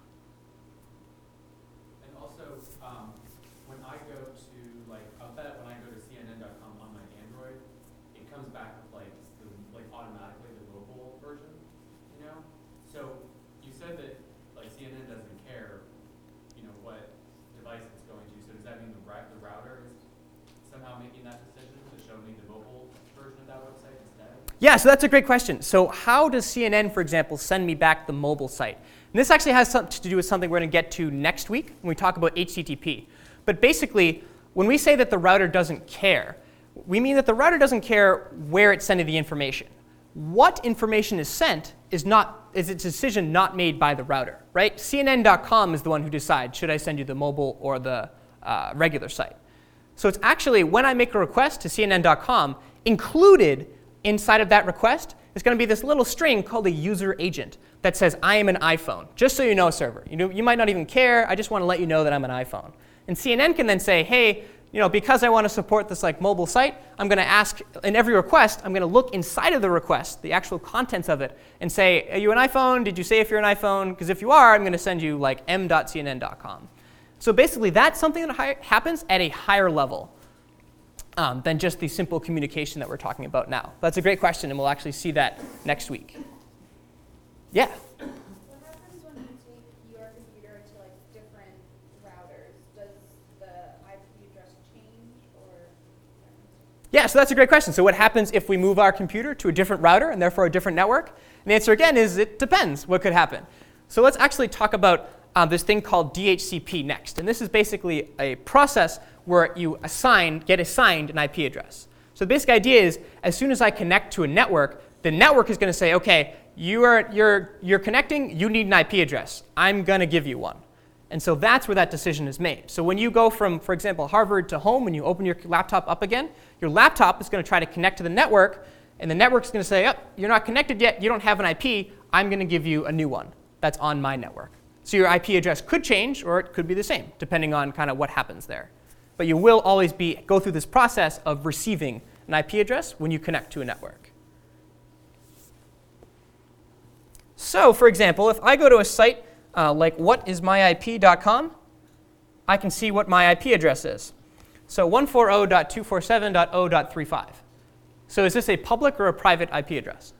And also, um, when I go to, like, I'll bet when I go to C N N dot com on my Android, it comes back with, like, the, like automatically the mobile version, you know? So you said that, like, C N N doesn't care, you know, what device it's going to. So does that mean the, the router is somehow making that decision to show me the mobile version of that website instead? Yeah, so that's a great question. So how does C N N, for example, send me back the mobile site? And this actually has something to do with something we're going to get to next week when we talk about H T T P. But basically, when we say that the router doesn't care, we mean that the router doesn't care where it's sending the information. What information is sent is not is a decision not made by the router, right? C N N dot com is the one who decides, should I send you the mobile or the uh, regular site? So it's actually, when I make a request to C N N dot com, included inside of that request is going to be this little string called a user agent that says, I am an iPhone. Just so you know, server. You know, you might not even care. I just want to let you know that I'm an iPhone. And C N N can then say, hey, you know, because I want to support this like mobile site, I'm going to ask, in every request, I'm going to look inside of the request, the actual contents of it, and say, are you an iPhone? Did you say if you're an iPhone? Because if you are, I'm going to send you like m dot c n n dot com. So basically, that's something that hi- happens at a higher level um, than just the simple communication that we're talking about now. That's a great question, and we'll actually see that next week. Yeah? What happens when you take your computer to like different routers? Does the I P address change or? Yeah, so that's a great question. So what happens if we move our computer to a different router and therefore a different network? And the answer again is it depends what could happen. So let's actually talk about um, this thing called D H C P next. And this is basically a process where you assign, get assigned an I P address. So the basic idea is, as soon as I connect to a network, the network is going to say, OK, you are, you're, you're connecting, you need an I P address. I'm going to give you one. And so that's where that decision is made. So when you go from, for example, Harvard to home, when you open your laptop up again, your laptop is going to try to connect to the network, and the network is going to say, oh, you're not connected yet, you don't have an I P, I'm going to give you a new one that's on my network. So your I P address could change, or it could be the same, depending on kind of what happens there. But you will always be, go through this process of receiving an I P address when you connect to a network. So for example, if I go to a site uh, like what is my I P dot com, I can see what my I P address is. So one forty dot two forty-seven dot zero dot thirty-five. So is this a public or a private I P address?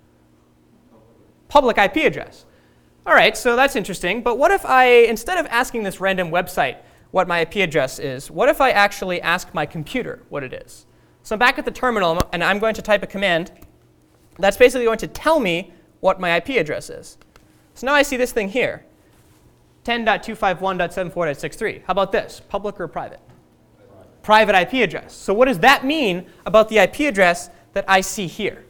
Public I P address. All right, so that's interesting. But what if I, instead of asking this random website what my I P address is, what if I actually ask my computer what it is? So I'm back at the terminal, and I'm going to type a command that's basically going to tell me what my I P address is. So now I see this thing here, ten dot two fifty-one dot seventy-four dot sixty-three. How about this, public or private? Private. Private I P address. So what does that mean about the I P address that I see here?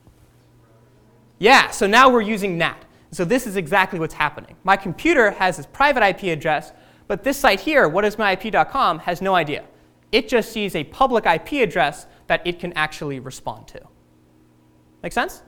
Yeah, so now we're using N A T. So this is exactly what's happening. My computer has this private I P address, but this site here, what is my I P dot com, has no idea. It just sees a public I P address that it can actually respond to. Make sense?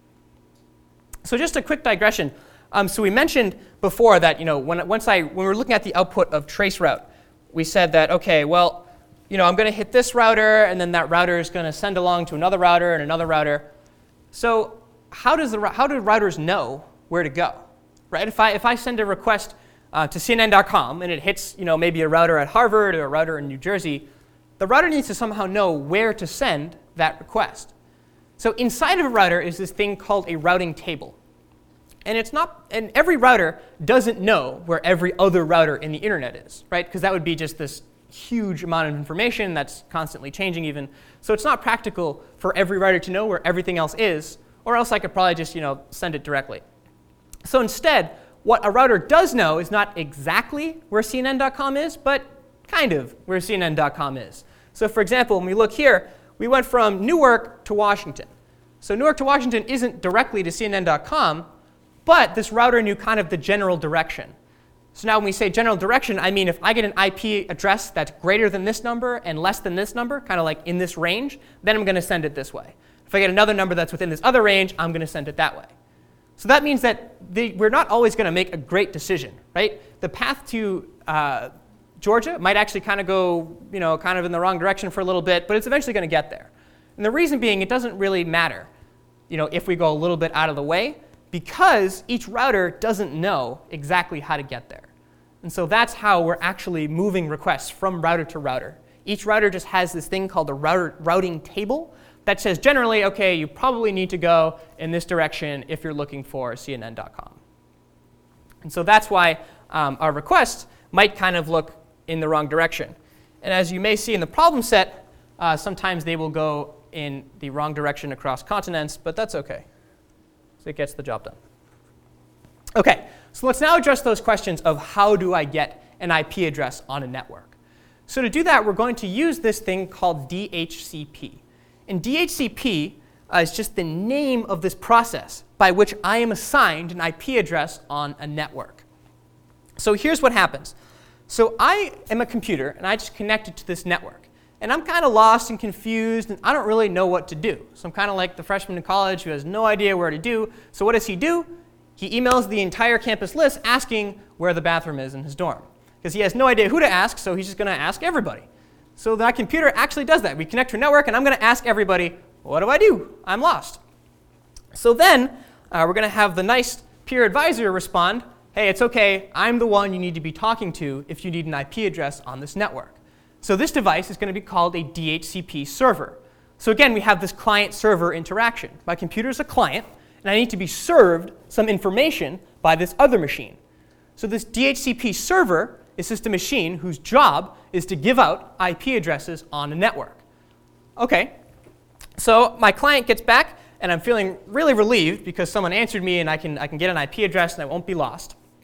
So just a quick digression. Um, so we mentioned before that, you know, when, once I, when we were looking at the output of traceroute, we said that, OK, well, you know, I'm going to hit this router, and then that router is going to send along to another router and another router. So how, does the, how do routers know where to go? Right? If I, if I send a request uh, to C N N dot com, and it hits, you know, maybe a router at Harvard or a router in New Jersey, the router needs to somehow know where to send that request. So inside of a router is this thing called a routing table. And it's not, and every router doesn't know where every other router in the internet is, right? Because that would be just this huge amount of information that's constantly changing even. So it's not practical for every router to know where everything else is, or else I could probably just, you know, send it directly. So instead, what a router does know is not exactly where C N N dot com is, but kind of where C N N dot com is. So for example, when we look here, we went from Newark to Washington. So Newark to Washington isn't directly to C N N dot com, but this router knew kind of the general direction. So now when we say general direction, I mean if I get an I P address that's greater than this number and less than this number, kind of like in this range, then I'm going to send it this way. If I get another number that's within this other range, I'm going to send it that way. So that means that the, we're not always going to make a great decision, right? The path to uh, Georgia might actually kind of go, you know, kind of in the wrong direction for a little bit, but it's eventually going to get there. And the reason being, it doesn't really matter, you know, if we go a little bit out of the way, because each router doesn't know exactly how to get there. And so that's how we're actually moving requests from router to router. Each router just has this thing called a router, routing table that says generally, OK, you probably need to go in this direction if you're looking for C N N dot com. And so that's why um, our requests might kind of look in the wrong direction. And as you may see in the problem set, uh, sometimes they will go in the wrong direction across continents, but that's OK. So it gets the job done. OK, so let's now address those questions of how do I get an I P address on a network. So to do that, we're going to use this thing called D H C P. And D H C P uh, is just the name of this process by which I am assigned an I P address on a network. So here's what happens. So I am a computer, and I just connected to this network. And I'm kind of lost and confused, and I don't really know what to do. So I'm kind of like the freshman in college who has no idea where to do. So what does he do? He emails the entire campus list asking where the bathroom is in his dorm. Because he has no idea who to ask, so he's just going to ask everybody. So my computer actually does that. We connect to a network, and I'm going to ask everybody, what do I do? I'm lost. So then uh, we're going to have the nice peer advisor respond, hey, it's OK. I'm the one you need to be talking to if you need an I P address on this network. So this device is going to be called a D H C P server. So again, we have this client-server interaction. My computer is a client, and I need to be served some information by this other machine. So this D H C P server is just a machine whose job is to give out I P addresses on a network. OK, so my client gets back, and I'm feeling really relieved because someone answered me, and I can, I can get an I P address, and I won't be lost.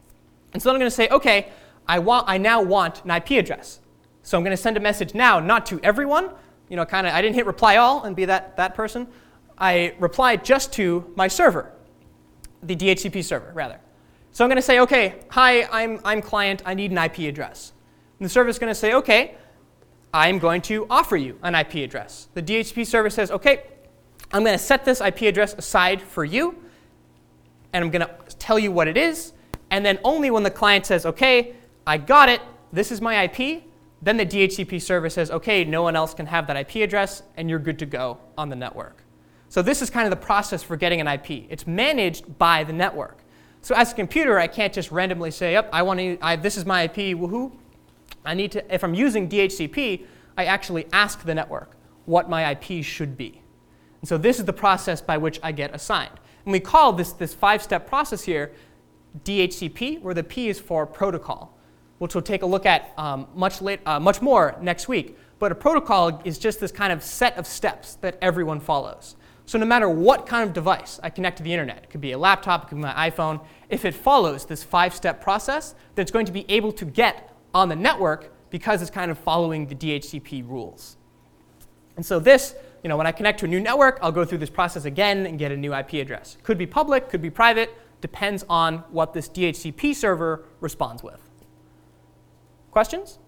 And so I'm going to say, okay, I, want, I now want an I P address. So I'm going to send a message now, not to everyone. You know, kind of, I didn't hit reply all and be that, that person. I replied just to my server, the D H C P server, rather. So I'm going to say, okay, hi, I'm, I'm client, I need an I P address. And the server is going to say, okay, I'm going to offer you an I P address. The D H C P server says, okay, I'm going to set this I P address aside for you, and I'm going to tell you what it is. And then only when the client says, okay, I got it, this is my I P, then the D H C P server says, okay, no one else can have that I P address, and you're good to go on the network. So this is kind of the process for getting an I P. It's managed by the network. So as a computer, I can't just randomly say, yep, I want to, I, this is my I P, woohoo. I need to, if I'm using D H C P, I actually ask the network what my I P should be. And so this is the process by which I get assigned. And we call this, this five-step process here D H C P, where the P is for protocol, which we'll take a look at um, much, late, uh, much more next week. But a protocol is just this kind of set of steps that everyone follows. So no matter what kind of device I connect to the internet, it could be a laptop, it could be my iPhone, if it follows this five-step process, then it's going to be able to get on the network because it's kind of following the D H C P rules. And so this, you know, when I connect to a new network, I'll go through this process again and get a new I P address. Could be public, could be private, depends on what this D H C P server responds with. Questions?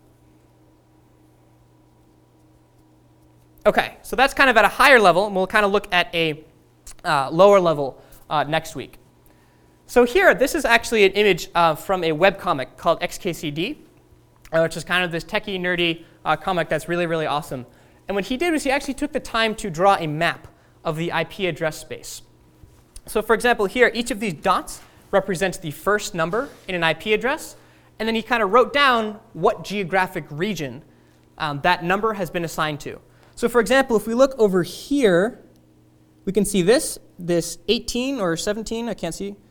Okay, so that's kind of at a higher level, and we'll kind of look at a uh, lower level uh, next week. So here, this is actually an image uh, from a webcomic called X K C D, uh, which is kind of this techie, nerdy uh, comic that's really, really awesome. And what he did was he actually took the time to draw a map of the I P address space. So for example, here, each of these dots represents the first number in an I P address, and then he kind of wrote down what geographic region um, that number has been assigned to. So for example, if we look over here, we can see this, this eighteen or seventeen, I can't see,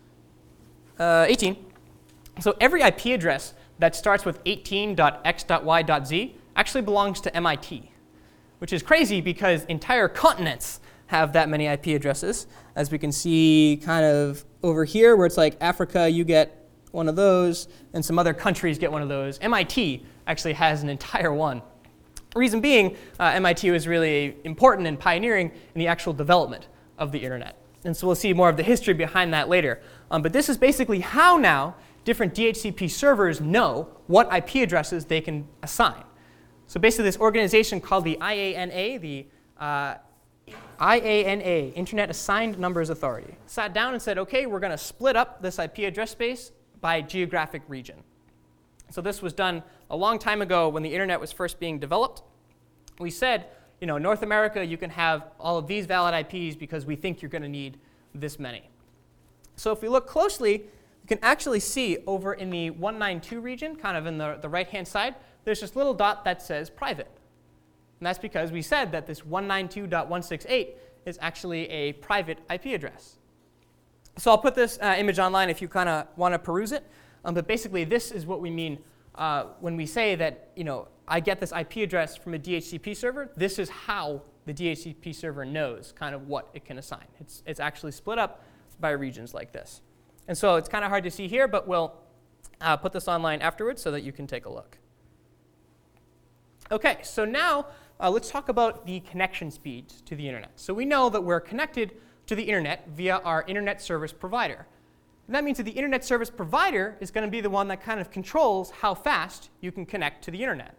uh, eighteen. So every I P address that starts with eighteen dot x dot y dot z actually belongs to M I T, which is crazy because entire continents have that many I P addresses. As we can see kind of over here where it's like Africa, you get one of those, and some other countries get one of those. M I T actually has an entire one. Reason being, uh, M I T was really important and pioneering in the actual development of the internet. And so we'll see more of the history behind that later. Um, but this is basically how now different D H C P servers know what I P addresses they can assign. So basically this organization called the I A N A, the uh, I A N A, Internet Assigned Numbers Authority, sat down and said, okay, we're going to split up this I P address space by geographic region. So this was done a long time ago when the internet was first being developed. We said, you know, North America, you can have all of these valid I Ps because we think you're going to need this many. So if we look closely, you can actually see over in the one ninety-two region, kind of in the, the right-hand side, there's this little dot that says private. And that's because we said that this one ninety-two dot one sixty-eight is actually a private I P address. So I'll put this uh, image online if you kind of want to peruse it. Um, but basically, this is what we mean uh, when we say that, you know, I get this I P address from a D H C P server. This is how the D H C P server knows kind of what it can assign. It's, it's actually split up by regions like this. And so it's kind of hard to see here, but we'll uh, put this online afterwards so that you can take a look. OK, so now uh, let's talk about the connection speeds to the internet. So we know that we're connected to the internet via our internet service provider. And that means that the internet service provider is going to be the one that kind of controls how fast you can connect to the internet.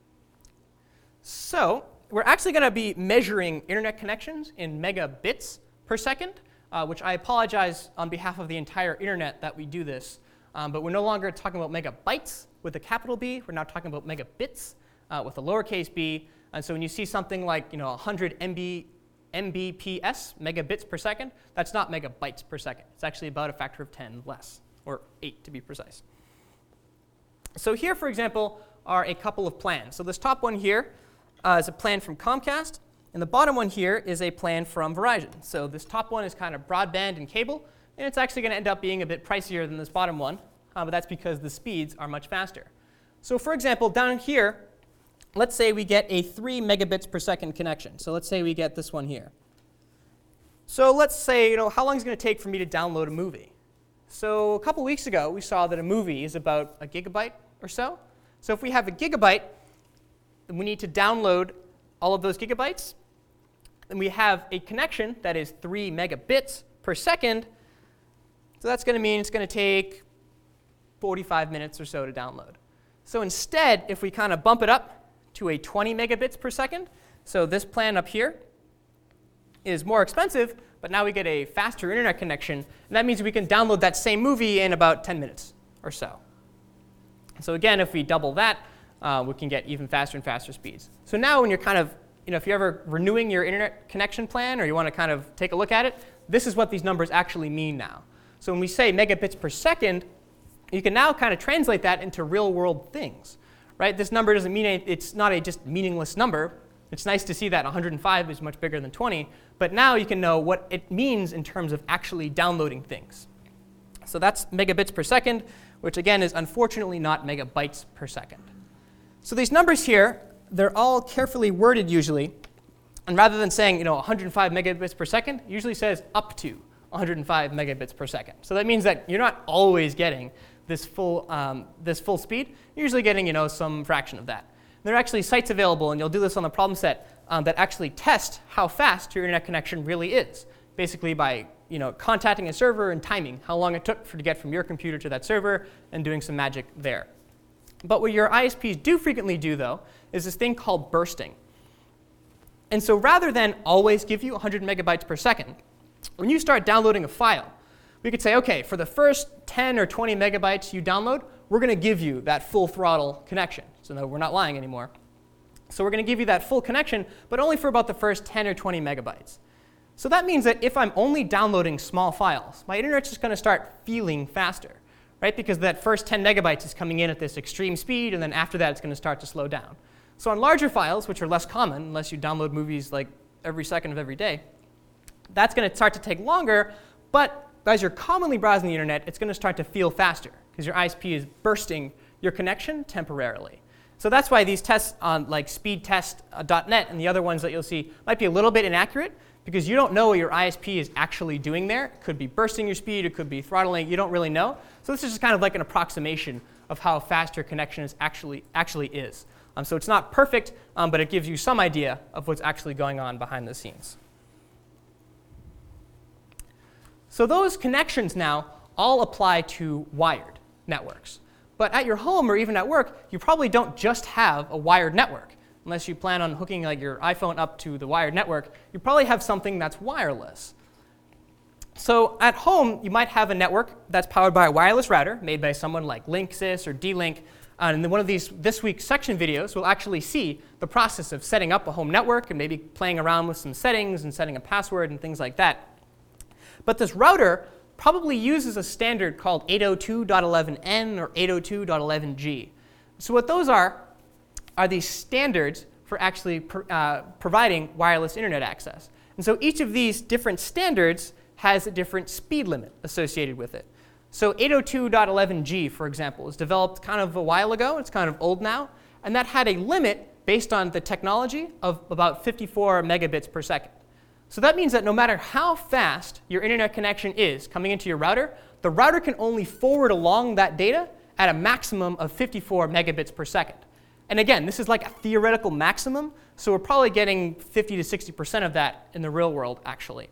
So we're actually going to be measuring internet connections in megabits per second, uh, which I apologize on behalf of the entire internet that we do this. Um, but we're no longer talking about megabytes with a capital B. We're now talking about megabits uh, with a lowercase b. And so when you see something like, you know, one hundred M B P S, megabits per second, that's not megabytes per second. It's actually about a factor of ten less, or eight to be precise. So here, for example, are a couple of plans. So this top one here uh, is a plan from Comcast, and the bottom one here is a plan from Verizon. So this top one is kind of broadband and cable, and it's actually going to end up being a bit pricier than this bottom one, uh, but that's because the speeds are much faster. So for example, down here, let's say we get a three megabits per second connection. So let's say we get this one here. So let's say, you know, how long is it going to take for me to download a movie? So a couple weeks ago, we saw that a movie is about a gigabyte or so. So if we have a gigabyte, then we need to download all of those gigabytes. And we have a connection that is three megabits per second. So that's going to mean it's going to take forty-five minutes or so to download. So instead, if we kind of bump it up to a twenty megabits per second, so this plan up here is more expensive, but now we get a faster internet connection, and that means we can download that same movie in about ten minutes or so. So again, if we double that, uh, we can get even faster and faster speeds. So now when you're kind of, you know, if you're ever renewing your internet connection plan or you want to kind of take a look at it, this is what these numbers actually mean now. So when we say megabits per second, you can now kind of translate that into real-world things, right? This number doesn't mean any, it's not a just meaningless number. It's nice to see that one hundred five is much bigger than twenty, but now you can know what it means in terms of actually downloading things. So that's megabits per second, which again is unfortunately not megabytes per second. So these numbers here, they're all carefully worded usually, and rather than saying, you know, one hundred five megabits per second, it usually says up to one hundred five megabits per second. So that means that you're not always getting this full, um, this full speed. You're usually getting, you know, some fraction of that. There are actually sites available, and you'll do this on the problem set, um, that actually test how fast your internet connection really is, basically by, you know, contacting a server and timing how long it took for to get from your computer to that server and doing some magic there. But what your I S Ps do frequently do, though, is this thing called bursting. And so rather than always give you one hundred megabytes per second, when you start downloading a file, we could say, OK, for the first ten or twenty megabytes you download, we're going to give you that full throttle connection. So no, we're not lying anymore. So we're going to give you that full connection, but only for about the first ten or twenty megabytes. So that means that if I'm only downloading small files, my internet's just going to start feeling faster, right? Because that first ten megabytes is coming in at this extreme speed, and then after that it's going to start to slow down. So on larger files, which are less common unless you download movies like every second of every day, that's going to start to take longer, but as you're commonly browsing the internet, it's going to start to feel faster because your I S P is bursting your connection temporarily. So that's why these tests on like speedtest dot net and the other ones that you'll see might be a little bit inaccurate because you don't know what your I S P is actually doing there. It could be bursting your speed, it could be throttling, you don't really know. So this is just kind of like an approximation of how fast your connection is actually, actually is. Um, so it's not perfect, um, but it gives you some idea of what's actually going on behind the scenes. So those connections now all apply to wired networks. But at your home or even at work, you probably don't just have a wired network. Unless you plan on hooking like your iPhone up to the wired network, you probably have something that's wireless. So at home, you might have a network that's powered by a wireless router made by someone like Linksys or D-Link. And in one of these this week's section videos, we'll actually see the process of setting up a home network and maybe playing around with some settings and setting a password and things like that. But this router probably uses a standard called eight oh two dot eleven n or eight oh two dot eleven g. So what those are are these standards for actually pr uh, providing wireless internet access. And so each of these different standards has a different speed limit associated with it. So eight oh two dot eleven g, for example, was developed kind of a while ago. It's kind of old now. And that had a limit based on the technology of about fifty-four megabits per second. So that means that no matter how fast your internet connection is coming into your router, the router can only forward along that data at a maximum of fifty-four megabits per second. And again, this is like a theoretical maximum, so we're probably getting fifty to sixty percent of that in the real world, actually.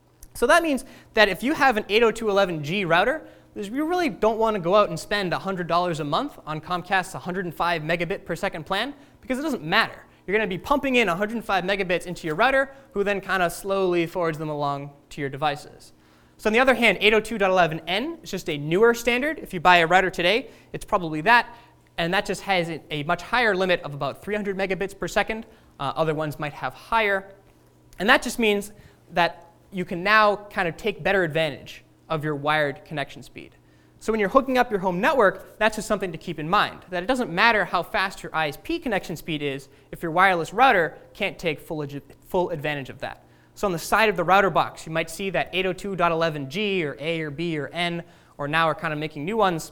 So that means that if you have an eight oh two dot eleven g router, you really don't want to go out and spend one hundred dollars a month on Comcast's one hundred five megabit per second plan, because it doesn't matter. You're going to be pumping in one hundred five megabits into your router, who then kind of slowly forwards them along to your devices. So on the other hand, eight oh two dot eleven n is just a newer standard. If you buy a router today, it's probably that. And that just has a much higher limit of about three hundred megabits per second. Uh, other ones might have higher. And that just means that you can now kind of take better advantage of your wired connection speed. So when you're hooking up your home network, that's just something to keep in mind, that it doesn't matter how fast your I S P connection speed is if your wireless router can't take full, full advantage of that. So on the side of the router box, you might see that eight oh two dot eleven g or A or B or N, or now we're kind of making new ones.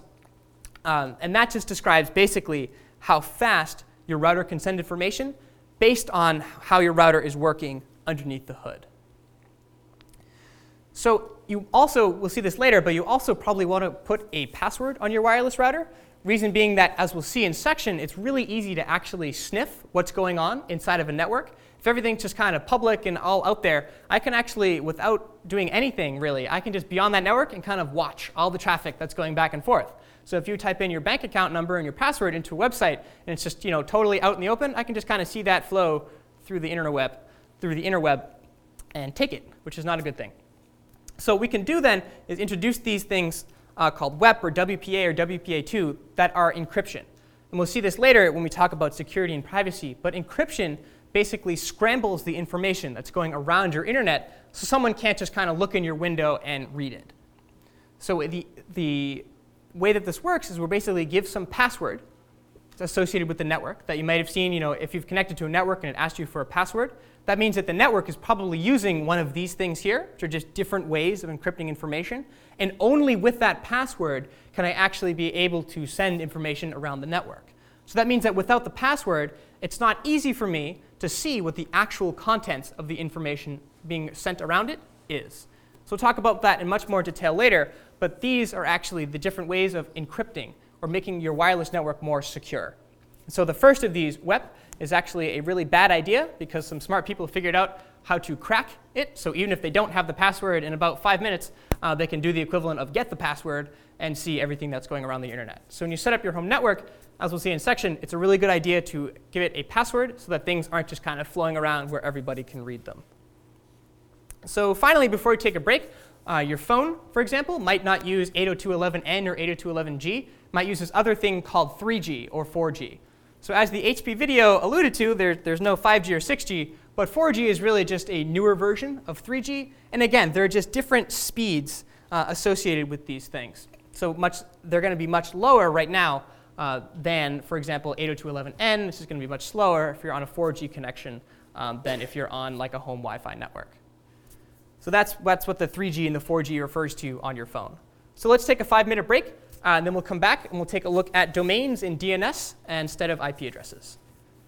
Um, and that just describes basically how fast your router can send information based on how your router is working underneath the hood. So you also, we'll see this later, but you also probably want to put a password on your wireless router. Reason being that, as we'll see in section, it's really easy to actually sniff what's going on inside of a network. If everything's just kind of public and all out there, I can actually, without doing anything really, I can just be on that network and kind of watch all the traffic that's going back and forth. So if you type in your bank account number and your password into a website, and it's just, you know, totally out in the open, I can just kind of see that flow through the interweb, through the interweb, and take it, which is not a good thing. So what we can do then is introduce these things uh, called W E P or W P A or W P A two that are encryption. And we'll see this later when we talk about security and privacy. But encryption basically scrambles the information that's going around your internet so someone can't just kind of look in your window and read it. So the, the way that this works is we'll basically give some password associated with the network that you might have seen. You know, if you've connected to a network and it asked you for a password, that means that the network is probably using one of these things here, which are just different ways of encrypting information. And only with that password can I actually be able to send information around the network. So that means that without the password, it's not easy for me to see what the actual contents of the information being sent around it is. So we'll talk about that in much more detail later, but these are actually the different ways of encrypting or making your wireless network more secure. So the first of these, W E P, is actually a really bad idea because some smart people figured out how to crack it. So even if they don't have the password, in about five minutes, uh, they can do the equivalent of get the password and see everything that's going around the internet. So when you set up your home network, as we'll see in section, it's a really good idea to give it a password so that things aren't just kind of flowing around where everybody can read them. So finally, before we take a break, uh, your phone, for example, might not use eight oh two dot eleven N or eight oh two dot eleven G. Might use this other thing called three G or four G. So as the H P video alluded to, there, there's no five G or six G, but four G is really just a newer version of three G. And again, there are just different speeds uh, associated with these things. So much, they're going to be much lower right now uh, than, for example, eight oh two dot eleven N. This is going to be much slower if you're on a four G connection um, than if you're on like a home Wi-Fi network. So that's, that's what the three G and the four G refers to on your phone. So let's take a five-minute break. Uh, and then we'll come back and we'll take a look at domains in D N S instead of I P addresses.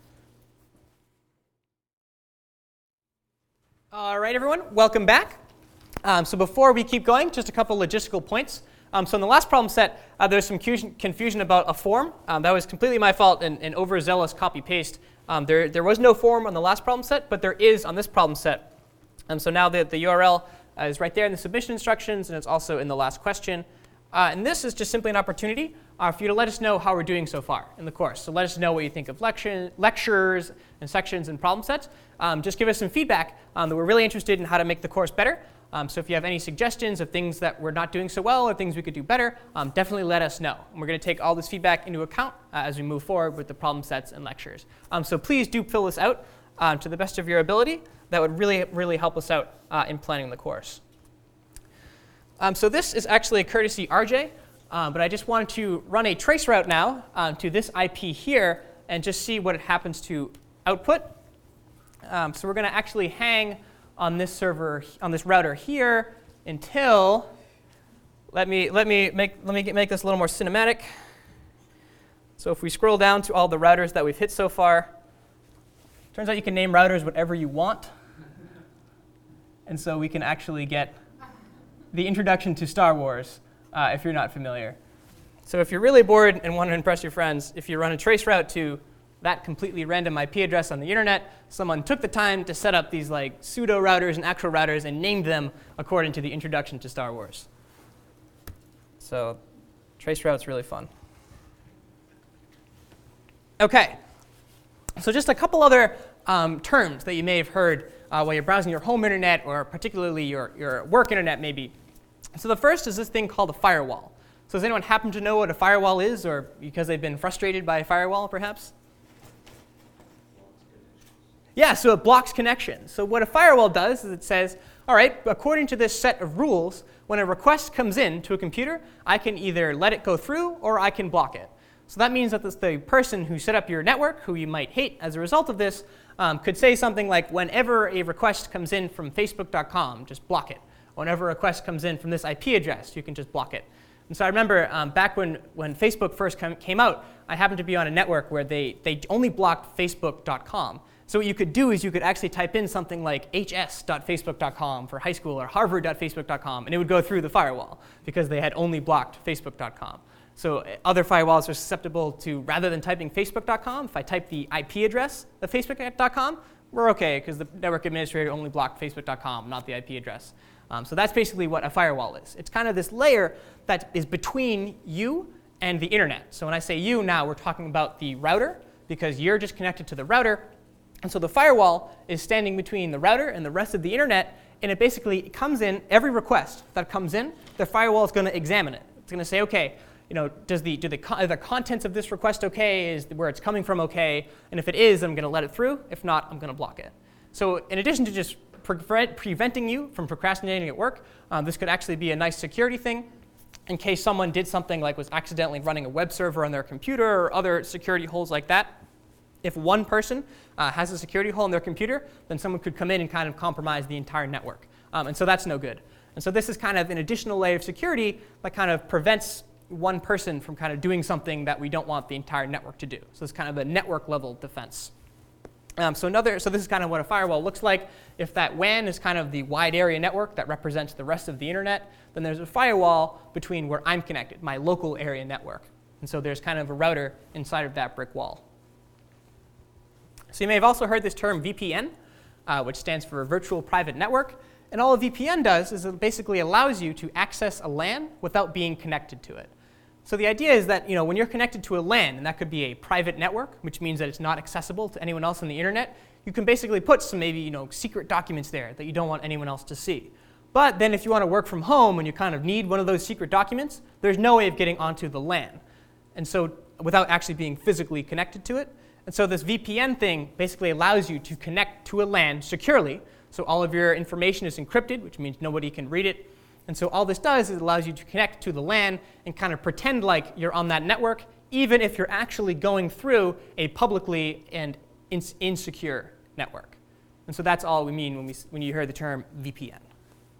All right, everyone, welcome back. Um, so before we keep going, just a couple logistical points. Um, so in the last problem set, uh, there's some confusion about a form. Um, that was completely my fault and, and overzealous copy-paste. Um, there, there was no form on the last problem set, but there is on this problem set. Um, so now the, the U R L uh, is right there in the submission instructions, and it's also in the last question. Uh, and this is just simply an opportunity uh, for you to let us know how we're doing so far in the course. So let us know what you think of lecture, lectures and sections and problem sets. Um, just give us some feedback um, that we're really interested in how to make the course better. Um, so if you have any suggestions of things that we're not doing so well or things we could do better, um, definitely let us know. And we're going to take all this feedback into account uh, as we move forward with the problem sets and lectures. Um, so please do fill this out uh, to the best of your ability. That would really, really help us out uh, in planning the course. Um, so this is actually a courtesy R J, uh, but I just wanted to run a trace route now uh, to this I P here and just see what it happens to output. Um, so we're going to actually hang on this server, on this router here until, let me, let me, make, let me get, make this a little more cinematic. So if we scroll down to all the routers that we've hit so far, turns out you can name routers whatever you want. And so we can actually get the introduction to Star Wars, uh, if you're not familiar. So if you're really bored and want to impress your friends, if you run a trace route to that completely random I P address on the internet, someone took the time to set up these like pseudo routers and actual routers and named them according to the introduction to Star Wars. So trace route's really fun. OK, so just a couple other um, terms that you may have heard Uh, while you're browsing your home internet or particularly your, your work internet maybe. So the first is this thing called a firewall. So does anyone happen to know what a firewall is, or because they've been frustrated by a firewall perhaps? Yeah, so it blocks connections. So what a firewall does is it says, all right, according to this set of rules, when a request comes in to a computer, I can either let it go through or I can block it. So that means that this, the person who set up your network, who you might hate as a result of this, um, could say something like, whenever a request comes in from facebook dot com, just block it. Whenever a request comes in from this I P address, you can just block it. And so I remember um, back when, when Facebook first com- came out, I happened to be on a network where they, they only blocked facebook dot com. So what you could do is you could actually type in something like h s dot facebook dot com for high school or harvard dot facebook dot com, and it would go through the firewall because they had only blocked facebook dot com. So other firewalls are susceptible to, rather than typing facebook dot com, if I type the I P address of facebook dot com, we're OK, because the network administrator only blocked facebook dot com, not the I P address. Um, so that's basically what a firewall is. It's kind of this layer that is between you and the internet. So when I say you now, we're talking about the router, because you're just connected to the router. And so the firewall is standing between the router and the rest of the internet, and it basically comes in, every request that comes in, the firewall is going to examine it. It's going to say, OK, you know, does the, do the, are the contents of this request OK? Is where it's coming from OK? And if it is, I'm going to let it through. If not, I'm going to block it. So in addition to just pre preventing you from procrastinating at work, um, this could actually be a nice security thing in case someone did something like was accidentally running a web server on their computer or other security holes like that. If one person uh, has a security hole in their computer, then someone could come in and kind of compromise the entire network. Um, and so that's no good. And so this is kind of an additional layer of security that kind of prevents one person from kind of doing something that we don't want the entire network to do. So it's kind of a network level defense. Um, so another, so this is kind of what a firewall looks like. If that W A N is kind of the wide area network that represents the rest of the internet, then there's a firewall between where I'm connected, my local area network. And so there's kind of a router inside of that brick wall. So you may have also heard this term V P N, uh, which stands for Virtual Private Network. And all a V P N does is it basically allows you to access a LAN without being connected to it. So the idea is that, you know, when you're connected to a LAN, and that could be a private network, which means that it's not accessible to anyone else on the internet, you can basically put some maybe, you know, secret documents there that you don't want anyone else to see. But then if you want to work from home and you kind of need one of those secret documents, there's no way of getting onto the LAN. And so without actually being physically connected to it. And so this V P N thing basically allows you to connect to a LAN securely. So all of your information is encrypted, which means nobody can read it. And so all this does is it allows you to connect to the LAN and kind of pretend like you're on that network, even if you're actually going through a publicly and ins insecure network. And so that's all we mean when, we, when you hear the term V P N.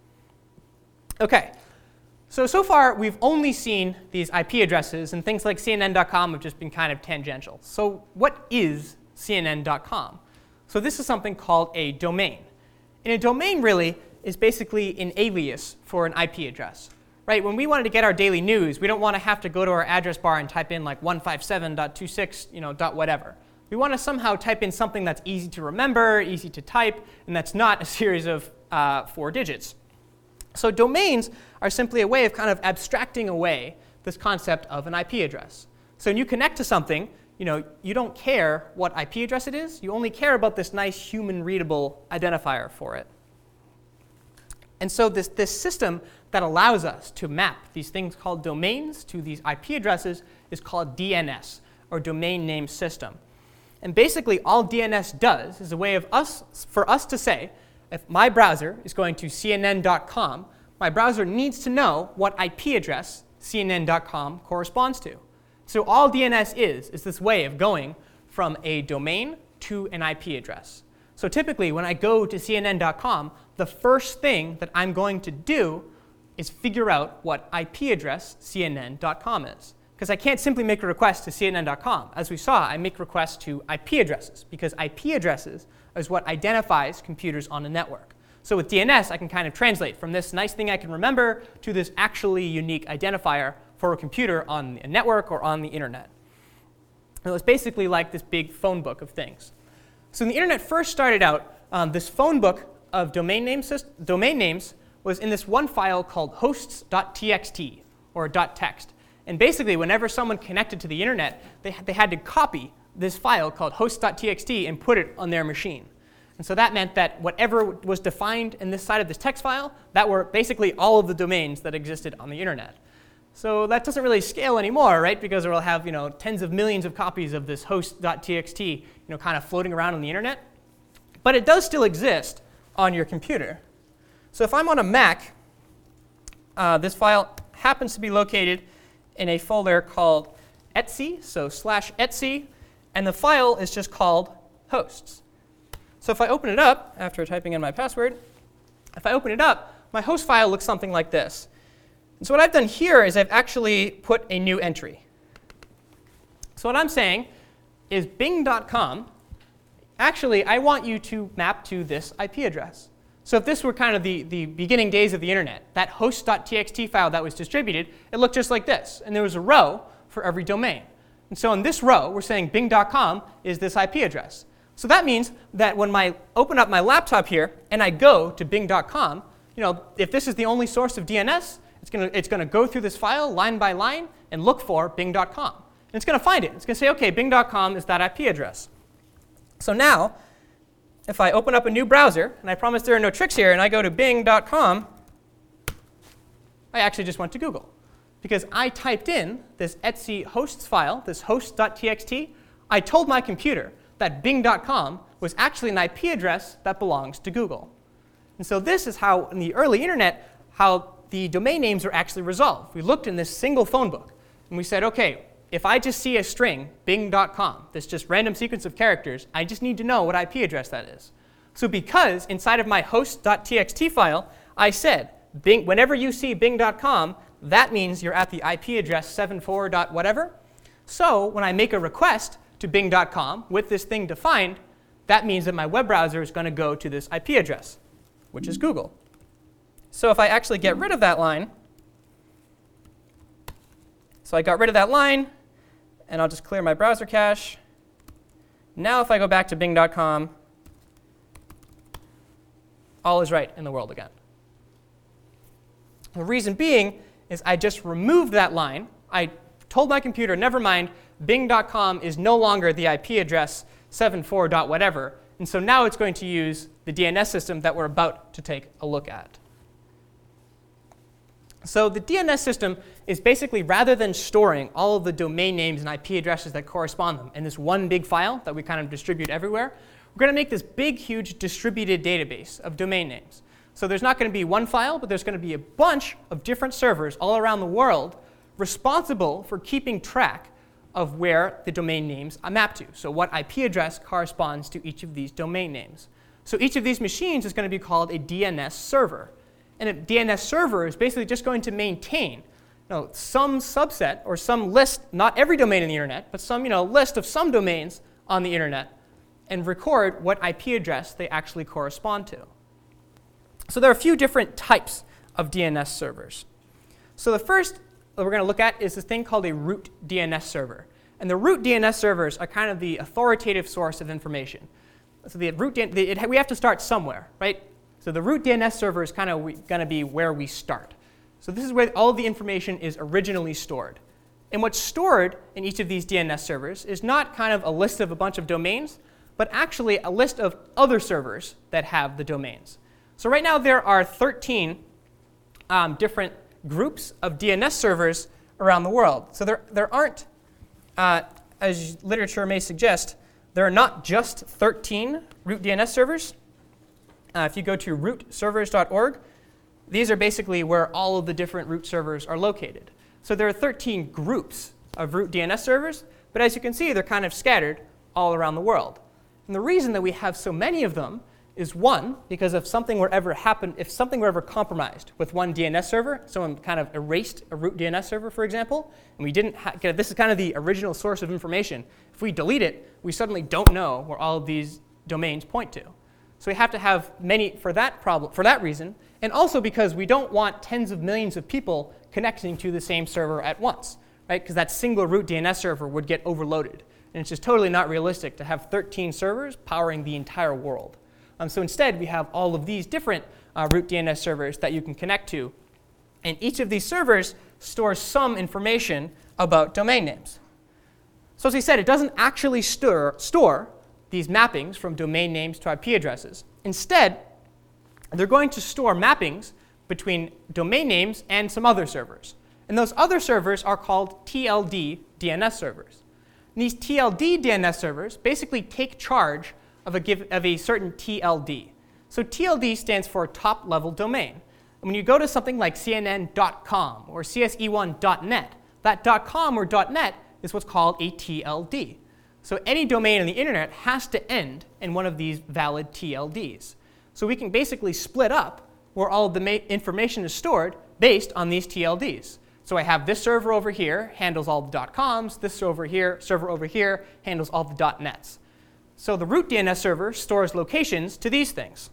OK. So, so far, we've only seen these I P addresses, and things like C N N dot com have just been kind of tangential. So what is C N N dot com? So this is something called a domain. And a domain really is basically an alias for an I P address. Right? When we wanted to get our daily news, we don't want to have to go to our address bar and type in like one fifty-seven dot twenty-six, you know, dot whatever. We want to somehow type in something that's easy to remember, easy to type, and that's not a series of uh, four digits. So domains are simply a way of kind of abstracting away this concept of an I P address. So when you connect to something, you know, you don't care what I P address it is. You only care about this nice human-readable identifier for it. And so this, this system that allows us to map these things called domains to these I P addresses is called D N S, or Domain Name System. And basically, all D N S does is a way of us, for us to say, if my browser is going to C N N dot com, my browser needs to know what I P address C N N dot com corresponds to. So all D N S is, is this way of going from a domain to an I P address. So typically, when I go to C N N dot com, the first thing that I'm going to do is figure out what I P address C N N dot com is. Because I can't simply make a request to C N N dot com. As we saw, I make requests to I P addresses, because I P addresses is what identifies computers on a network. So with D N S, I can kind of translate from this nice thing I can remember to this actually unique identifier for a computer on a network or on the internet. And it's basically like this big phone book of things. So when the internet first started out, um, this phone book of domain, name domain names was in this one file called hosts dot T X T, or .text. And basically, whenever someone connected to the internet, they, they had to copy this file called hosts dot T X T and put it on their machine. And so that meant that whatever was defined in this side of this text file, that were basically all of the domains that existed on the internet. So that doesn't really scale anymore, right? Because it will have, you know, tens of millions of copies of this hosts dot T X T, you know, kind of floating around on the internet. But it does still exist on your computer. So if I'm on a Mac, uh, this file happens to be located in a folder called etc, so slash etc, and the file is just called hosts. So if I open it up, after typing in my password, if I open it up, my host file looks something like this. And so what I've done here is I've actually put a new entry. So what I'm saying is bing dot com actually, I want you to map to this I P address. So if this were kind of the, the beginning days of the internet, that host.txt file that was distributed, it looked just like this. And there was a row for every domain. And so in this row, we're saying bing dot com is this I P address. So that means that when I open up my laptop here and I go to bing dot com, you know, if this is the only source of D N S, it's going to it's going to go through this file line by line and look for bing dot com. And it's going to find it. It's going to say, OK, bing dot com is that I P address. So now, if I open up a new browser, and I promise there are no tricks here, and I go to bing dot com, I actually just went to Google. Because I typed in this etc hosts file, this host.txt, I told my computer that bing dot com was actually an I P address that belongs to Google. And so this is how, in the early internet, how the domain names are actually resolved. We looked in this single phone book, and we said, OK, if I just see a string, bing dot com, this just random sequence of characters, I just need to know what I P address that is. So because inside of my host.txt file, I said, Bing, whenever you see bing dot com, that means you're at the I P address seventy-four dot whatever. So when I make a request to bing dot com with this thing defined, that means that my web browser is going to go to this I P address, which is Google. So if I actually get rid of that line, so I got rid of that line, and I'll just clear my browser cache. Now if I go back to bing dot com, all is right in the world again. The reason being is I just removed that line. I told my computer, never mind, bing dot com is no longer the I P address seventy-four dot whatever. And so now it's going to use the D N S system that we're about to take a look at. So the D N S system is basically, rather than storing all of the domain names and I P addresses that correspond them in this one big file that we kind of distribute everywhere, we're going to make this big, huge distributed database of domain names. So there's not going to be one file, but there's going to be a bunch of different servers all around the world responsible for keeping track of where the domain names are mapped to. So what I P address corresponds to each of these domain names. So each of these machines is going to be called a D N S server. And a D N S server is basically just going to maintain, you know, some subset or some list, not every domain in the internet, but some, you know, list of some domains on the internet, and record what I P address they actually correspond to. So there are a few different types of D N S servers. So the first that we're going to look at is this thing called a root D N S server. And the root D N S servers are kind of the authoritative source of information. So the root D N S, the, it, we have to start somewhere, right? So the root D N S server is kind of going to be where we start. So this is where all of the information is originally stored. And what's stored in each of these D N S servers is not kind of a list of a bunch of domains, but actually a list of other servers that have the domains. So right now there are thirteen um, different groups of D N S servers around the world. So there, there aren't, uh, as literature may suggest, there are not just thirteen root D N S servers. Uh, if you go to root servers dot org, these are basically where all of the different root servers are located. So there are thirteen groups of root D N S servers, but as you can see, they're kind of scattered all around the world. And the reason that we have so many of them is, one, because if something were ever happen, if something were ever compromised with one D N S server, someone kind of erased a root D N S server, for example, and we didn't ha- get, this is kind of the original source of information. If we delete it, we suddenly don't know where all of these domains point to. So we have to have many for that problem, for that reason, and also because we don't want tens of millions of people connecting to the same server at once, right? Because that single root D N S server would get overloaded. And it's just totally not realistic to have thirteen servers powering the entire world. Um, so instead, we have all of these different uh, root D N S servers that you can connect to. And each of these servers stores some information about domain names. So as we said, it doesn't actually store, store these mappings from domain names to I P addresses. Instead, they're going to store mappings between domain names and some other servers. And those other servers are called T L D D N S servers. And these T L D D N S servers basically take charge of a, give, of a certain T L D. So T L D stands for top-level domain. And when you go to something like C N N dot com or C S E one dot net, that .com or .net is what's called a T L D. So any domain on the internet has to end in one of these valid T L Ds. So we can basically split up where all of the ma- information is stored based on these T L Ds. So I have this server over here, handles all the .coms, this server here, server over here handles all the .nets. So the root D N S server stores locations to these things.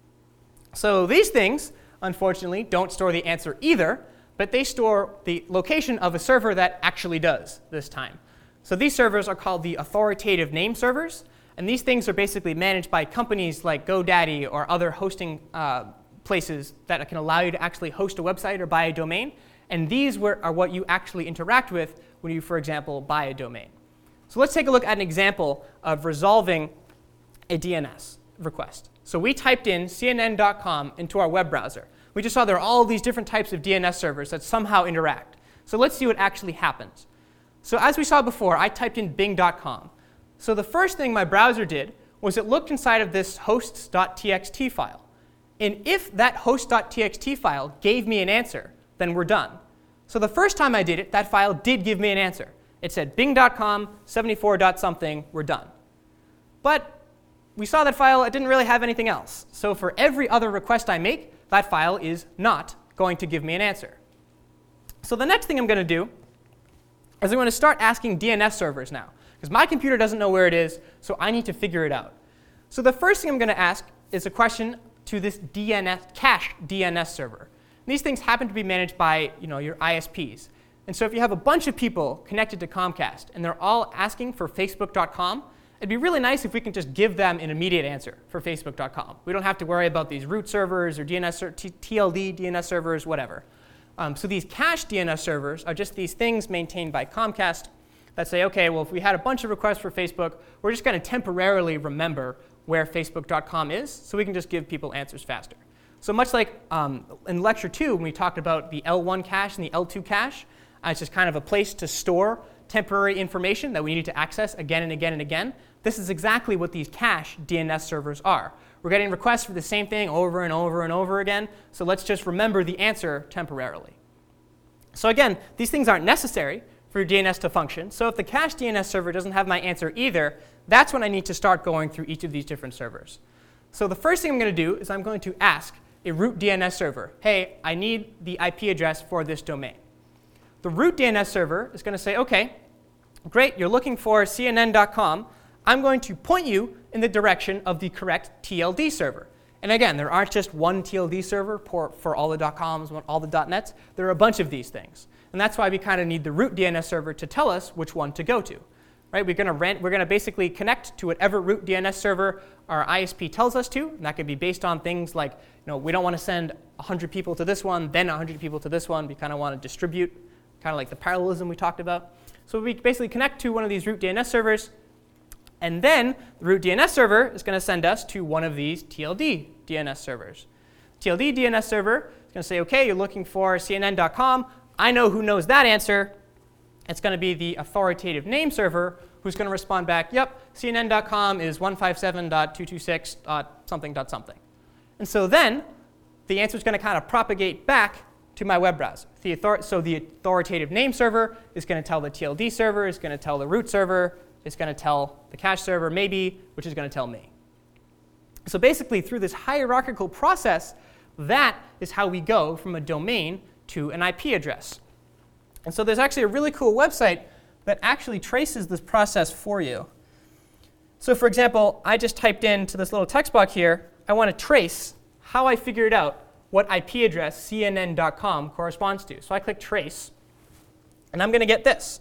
So these things, unfortunately, don't store the answer either, but they store the location of a server that actually does this time. So these servers are called the authoritative name servers, and these things are basically managed by companies like GoDaddy or other hosting uh, places that can allow you to actually host a website or buy a domain, and these were, are what you actually interact with when you, for example, buy a domain. So let's take a look at an example of resolving a D N S request. So we typed in C N N dot com into our web browser. We just saw there are all these different types of D N S servers that somehow interact. So let's see what actually happens. So as we saw before, I typed in bing dot com. So the first thing my browser did was it looked inside of this hosts dot t x t file. And if that hosts dot t x t file gave me an answer, then we're done. So the first time I did it, that file did give me an answer. It said bing dot com, seventy-four dot something, we're done. But we saw that file, it didn't really have anything else. So for every other request I make, that file is not going to give me an answer. So the next thing I'm going to do is I'm going to start asking D N S servers now, because my computer doesn't know where it is, so I need to figure it out. So the first thing I'm going to ask is a question to this D N S, cache D N S server. And these things happen to be managed by you know, your I S Ps. And so if you have a bunch of people connected to Comcast, and they're all asking for facebook dot com, it'd be really nice if we can just give them an immediate answer for facebook dot com. We don't have to worry about these root servers or D N S ser- T L D D N S servers, whatever. Um, so these cache D N S servers are just these things maintained by Comcast that say, OK, well, if we had a bunch of requests for Facebook, we're just going to temporarily remember where facebook dot com is, so we can just give people answers faster. So much like um, in lecture two, when we talked about the L one cache and the L two cache, uh, it's just kind of a place to store temporary information that we need to access again and again and again. This is exactly what these cache D N S servers are. We're getting requests for the same thing over and over and over again, so let's just remember the answer temporarily. So again, these things aren't necessary for D N S to function, so if the cache D N S server doesn't have my answer either, that's when I need to start going through each of these different servers. So the first thing I'm going to do is I'm going to ask a root D N S server, hey, I need the I P address for this domain. The root D N S server is going to say, OK, great, you're looking for C N N dot com. I'm going to point you in the direction of the correct T L D server. And again, there aren't just one T L D server for, for all the .coms, all the .nets. There are a bunch of these things. And that's why we kind of need the root D N S server to tell us which one to go to. Right? We're going to rent, we're going to basically connect to whatever root D N S server our I S P tells us to. And that could be based on things like, you know, we don't want to send one hundred people to this one, then one hundred people to this one. We kind of want to distribute, kind of like the parallelism we talked about. So we basically connect to one of these root D N S servers. And then the root D N S server is going to send us to one of these T L D D N S servers. T L D D N S server is going to say, OK, you're looking for C N N dot com. I know who knows that answer. It's going to be the authoritative name server who's going to respond back, yep, C N N dot com is one fifty-seven dot two twenty-six dot something dot something. And so then the answer is going to kind of propagate back to my web browser. The author- so the authoritative name server is going to tell the T L D server, is going to tell the root server, is going to tell the cache server, maybe, which is going to tell me. So basically, through this hierarchical process, that is how we go from a domain to an I P address. And so there's actually a really cool website that actually traces this process for you. So for example, I just typed into this little text box here, I want to trace how I figured out what I P address C N N dot com corresponds to. So I click trace, and I'm going to get this.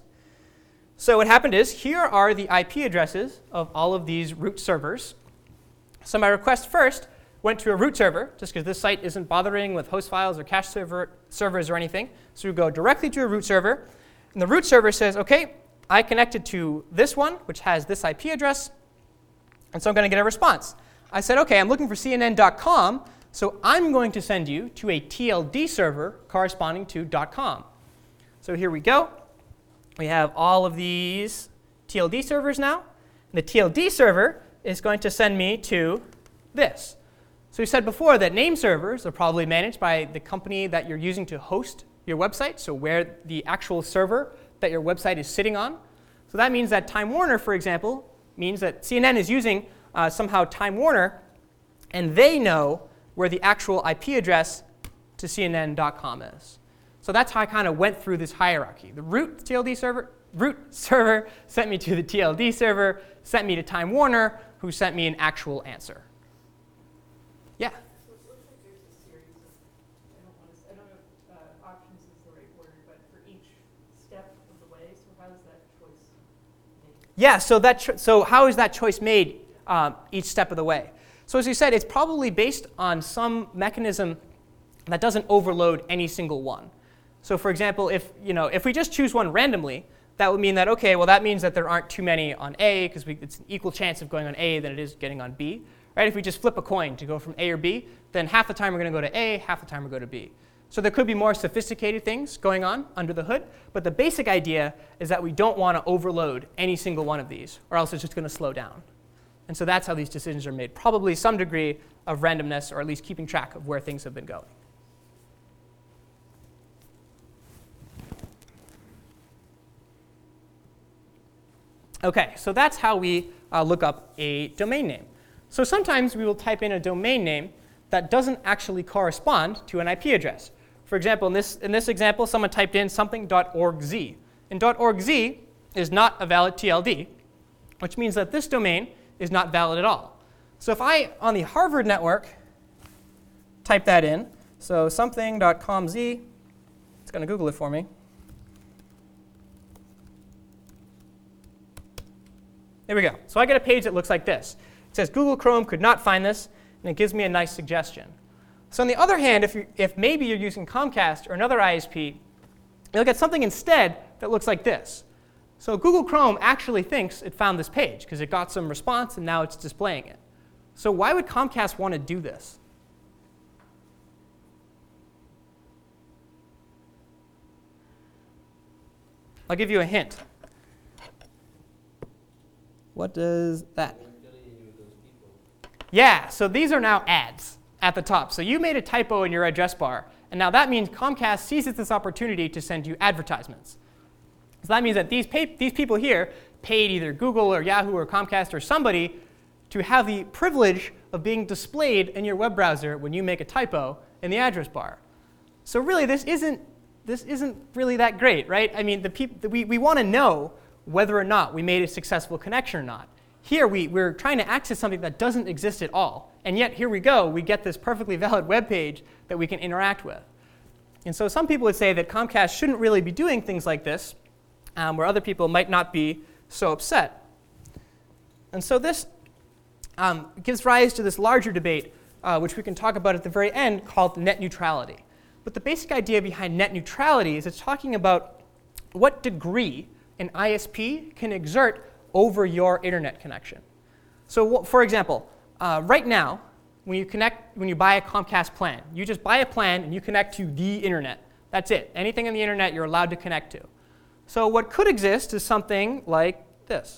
So what happened is, here are the I P addresses of all of these root servers. So my request first went to a root server, just because this site isn't bothering with host files or cache server, servers or anything. So we go directly to a root server. And the root server says, OK, I connected to this one, which has this I P address. And so I'm going to get a response. I said, OK, I'm looking for C N N dot com. So I'm going to send you to a T L D server corresponding to .com. So here we go. We have all of these T L D servers now. And the T L D server is going to send me to this. So we said before that name servers are probably managed by the company that you're using to host your website, so where the actual server that your website is sitting on. So that means that Time Warner, for example, means that C N N is using uh, somehow Time Warner, and they know where the actual I P address to C N N dot com is. So that's how I kind of went through this hierarchy. The root T L D server, root server sent me to the T L D server, sent me to Time Warner, who sent me an actual answer. Yeah? So it looks like there's a series of, I don't want to, I don't know if uh, options is the right word, but for each step of the way, so how is that choice made? Yeah, so, that cho- so how is that choice made um, each step of the way? So as you said, it's probably based on some mechanism that doesn't overload any single one. So for example, if, you know, if we just choose one randomly, that would mean that, okay, well that means that there aren't too many on A, because it's an equal chance of going on A than it is getting on B. Right? If we just flip a coin to go from A or B, then half the time we're going to go to A, half the time we go to B. So there could be more sophisticated things going on under the hood, but the basic idea is that we don't want to overload any single one of these, or else it's just going to slow down. And so that's how these decisions are made. Probably some degree of randomness, or at least keeping track of where things have been going. OK, so that's how we uh, look up a domain name. So sometimes we will type in a domain name that doesn't actually correspond to an I P address. For example, in this, in this example, someone typed in something .org.z. And .org.z is not a valid T L D, which means that this domain is not valid at all. So if I, on the Harvard network, type that in, so something.comz, it's going to Google it for me. There we go. So I get a page that looks like this. It says Google Chrome could not find this, and it gives me a nice suggestion. So on the other hand, if, you, if maybe you're using Comcast or another I S P, you'll get something instead that looks like this. So Google Chrome actually thinks it found this page because it got some response and now it's displaying it. So why would Comcast want to do this? I'll give you a hint. What does that? Yeah, so these are now ads at the top. So you made a typo in your address bar, and now that means Comcast seizes this opportunity to send you advertisements. So that means that these, pay, these people here paid either Google or Yahoo or Comcast or somebody to have the privilege of being displayed in your web browser when you make a typo in the address bar. So really, this isn't, this isn't really that great, right? I mean, the peop- we, we want to know whether or not we made a successful connection or not. Here, we, we're trying to access something that doesn't exist at all. And yet, here we go. We get this perfectly valid web page that we can interact with. And so some people would say that Comcast shouldn't really be doing things like this, um, where other people might not be so upset. And so this um, gives rise to this larger debate, uh, which we can talk about at the very end, called net neutrality. But the basic idea behind net neutrality is it's talking about what degree an I S P can exert over your internet connection. So for example, uh, right now, when you connect, when you buy a Comcast plan, you just buy a plan and you connect to the internet. That's it. Anything on the internet you're allowed to connect to. So what could exist is something like this.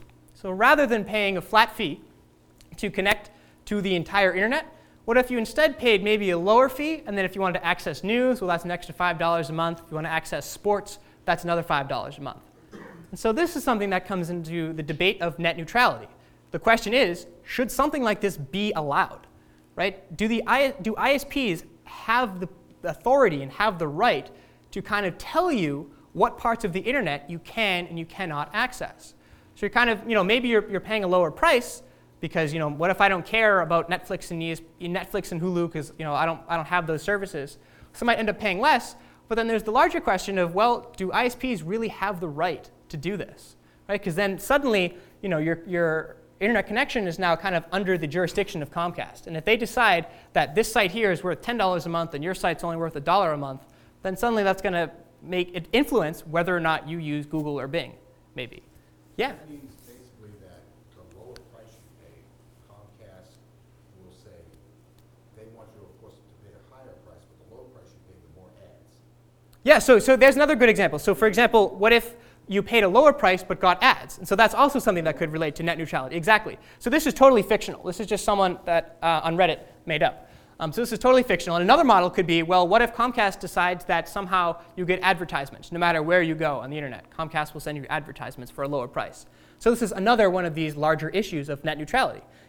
So rather than paying a flat fee to connect to the entire internet, what if you instead paid maybe a lower fee, and then if you wanted to access news, well, that's an extra five dollars a month. If you want to access sports, that's another five dollars a month. And so this is something that comes into the debate of net neutrality. The question is, should something like this be allowed? Right? Do, the, do I S Ps have the authority and have the right to kind of tell you what parts of the internet you can and you cannot access? So you're kind of, you know, maybe you're, you're paying a lower price because, you know, what if I don't care about Netflix and, E S P, Netflix and Hulu because, you know, I don't, I don't have those services. So I might end up paying less. But then there's the larger question of, well, do I S Ps really have the right to do this? Right? Because then suddenly, you know, your, your internet connection is now kind of under the jurisdiction of Comcast. And if they decide that this site here is worth ten dollars a month and your site's only worth a dollar a month, then suddenly that's going to make it influence whether or not you use Google or Bing, maybe. Yeah? That means basically that the lower price you pay, Comcast will say they want you, of course, to pay a higher price, but the lower price you pay, the more ads. Yeah, so, so there's another good example. So for example, what if you paid a lower price but got ads? And so that's also something that could relate to net neutrality. Exactly. So this is totally fictional. This is just someone that uh, on Reddit made up. Um, so this is totally fictional. And another model could be, well, what if Comcast decides that somehow you get advertisements no matter where you go on the internet? Comcast will send you advertisements for a lower price. So this is another one of these larger issues of net neutrality.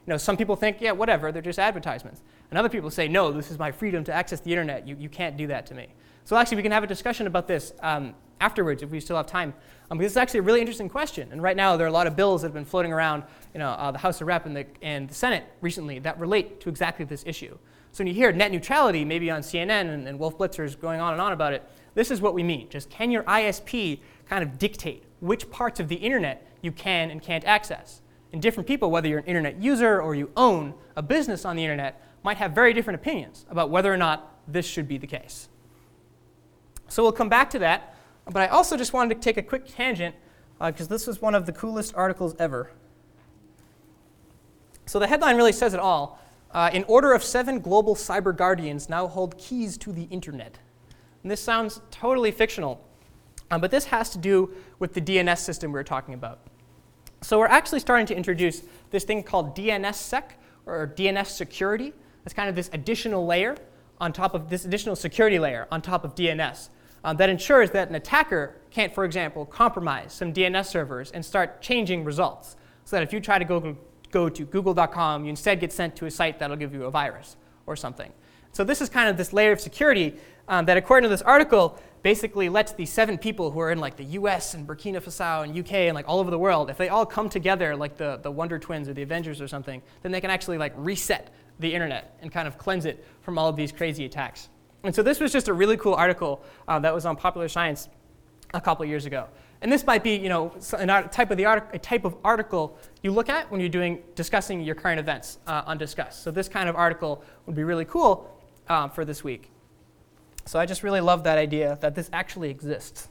You know, some people think, yeah, whatever, they're just advertisements. And other people say, no, this is my freedom to access the internet. You, you can't do that to me. So actually, we can have a discussion about this um, afterwards if we still have time. Um, because it's actually a really interesting question. And right now, there are a lot of bills that have been floating around, you know, uh, the House of Rep and the, and the Senate recently that relate to exactly this issue. So when you hear net neutrality, maybe on C N N and, and Wolf Blitzer's going on and on about it, this is what we mean. Just can your I S P kind of dictate which parts of the internet you can and can't access? And different people, whether you're an internet user or you own a business on the internet, might have very different opinions about whether or not this should be the case. So we'll come back to that. But I also just wanted to take a quick tangent because uh, this was one of the coolest articles ever. So the headline really says it all. Uh, in order of seven global cyber guardians now hold keys to the internet. And this sounds totally fictional, um, but this has to do with the D N S system we were talking about. So we're actually starting to introduce this thing called D N S sec, or D N S security. It's kind of this additional layer on top of this additional security layer on top of D N S um, that ensures that an attacker can't, for example, compromise some D N S servers and start changing results. So that if you try to go go to google dot com, you instead get sent to a site that'll give you a virus or something. So this is kind of this layer of security um, that, according to this article, basically lets these seven people who are in like the U S and Burkina Faso and U K and like all over the world, if they all come together like the, the Wonder Twins or the Avengers or something, then they can actually like reset the internet and kind of cleanse it from all of these crazy attacks. And so this was just a really cool article uh, that was on Popular Science a couple of years ago. And this might be, you know, a type of the art- a type of article you look at when you're doing discussing your current events uh, on Discuss. So this kind of article would be really cool uh, for this week. So I just really love that idea that this actually exists.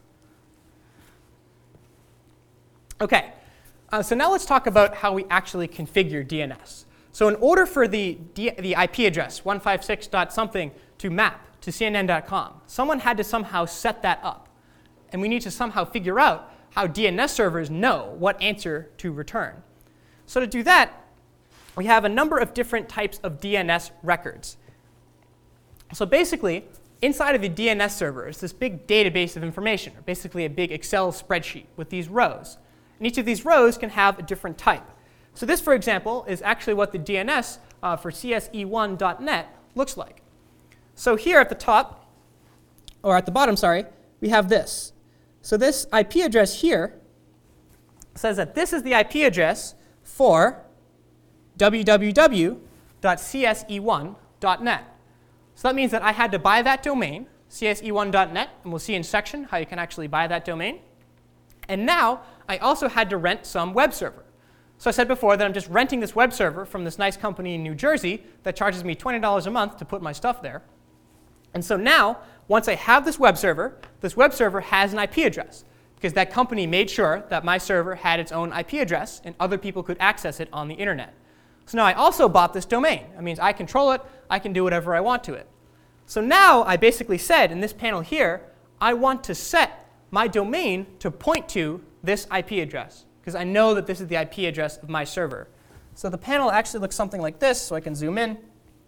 Okay, uh, so now let's talk about how we actually configure D N S. So in order for the D- the I P address one fifty-six dot something to map to C N N dot com, someone had to somehow set that up. And we need to somehow figure out how D N S servers know what answer to return. So to do that, we have a number of different types of D N S records. So basically, inside of the D N S server is this big database of information, or basically a big Excel spreadsheet with these rows. And each of these rows can have a different type. So this, for example, is actually what the D N S uh, for C S E one dot net looks like. So here at the top, or at the bottom, sorry, we have this. So this I P address here says that this is the I P address for w w w dot c s e one dot net. So that means that I had to buy that domain, c s e one dot net, and we'll see in section how you can actually buy that domain. And now I also had to rent some web server. So I said before that I'm just renting this web server from this nice company in New Jersey that charges me twenty dollars a month to put my stuff there. And so now, once I have this web server, this web server has an I P address because that company made sure that my server had its own I P address and other people could access it on the internet. So now I also bought this domain. That means I control it. I can do whatever I want to it. So now I basically said in this panel here, I want to set my domain to point to this I P address because I know that this is the I P address of my server. So the panel actually looks something like this, so I can zoom in.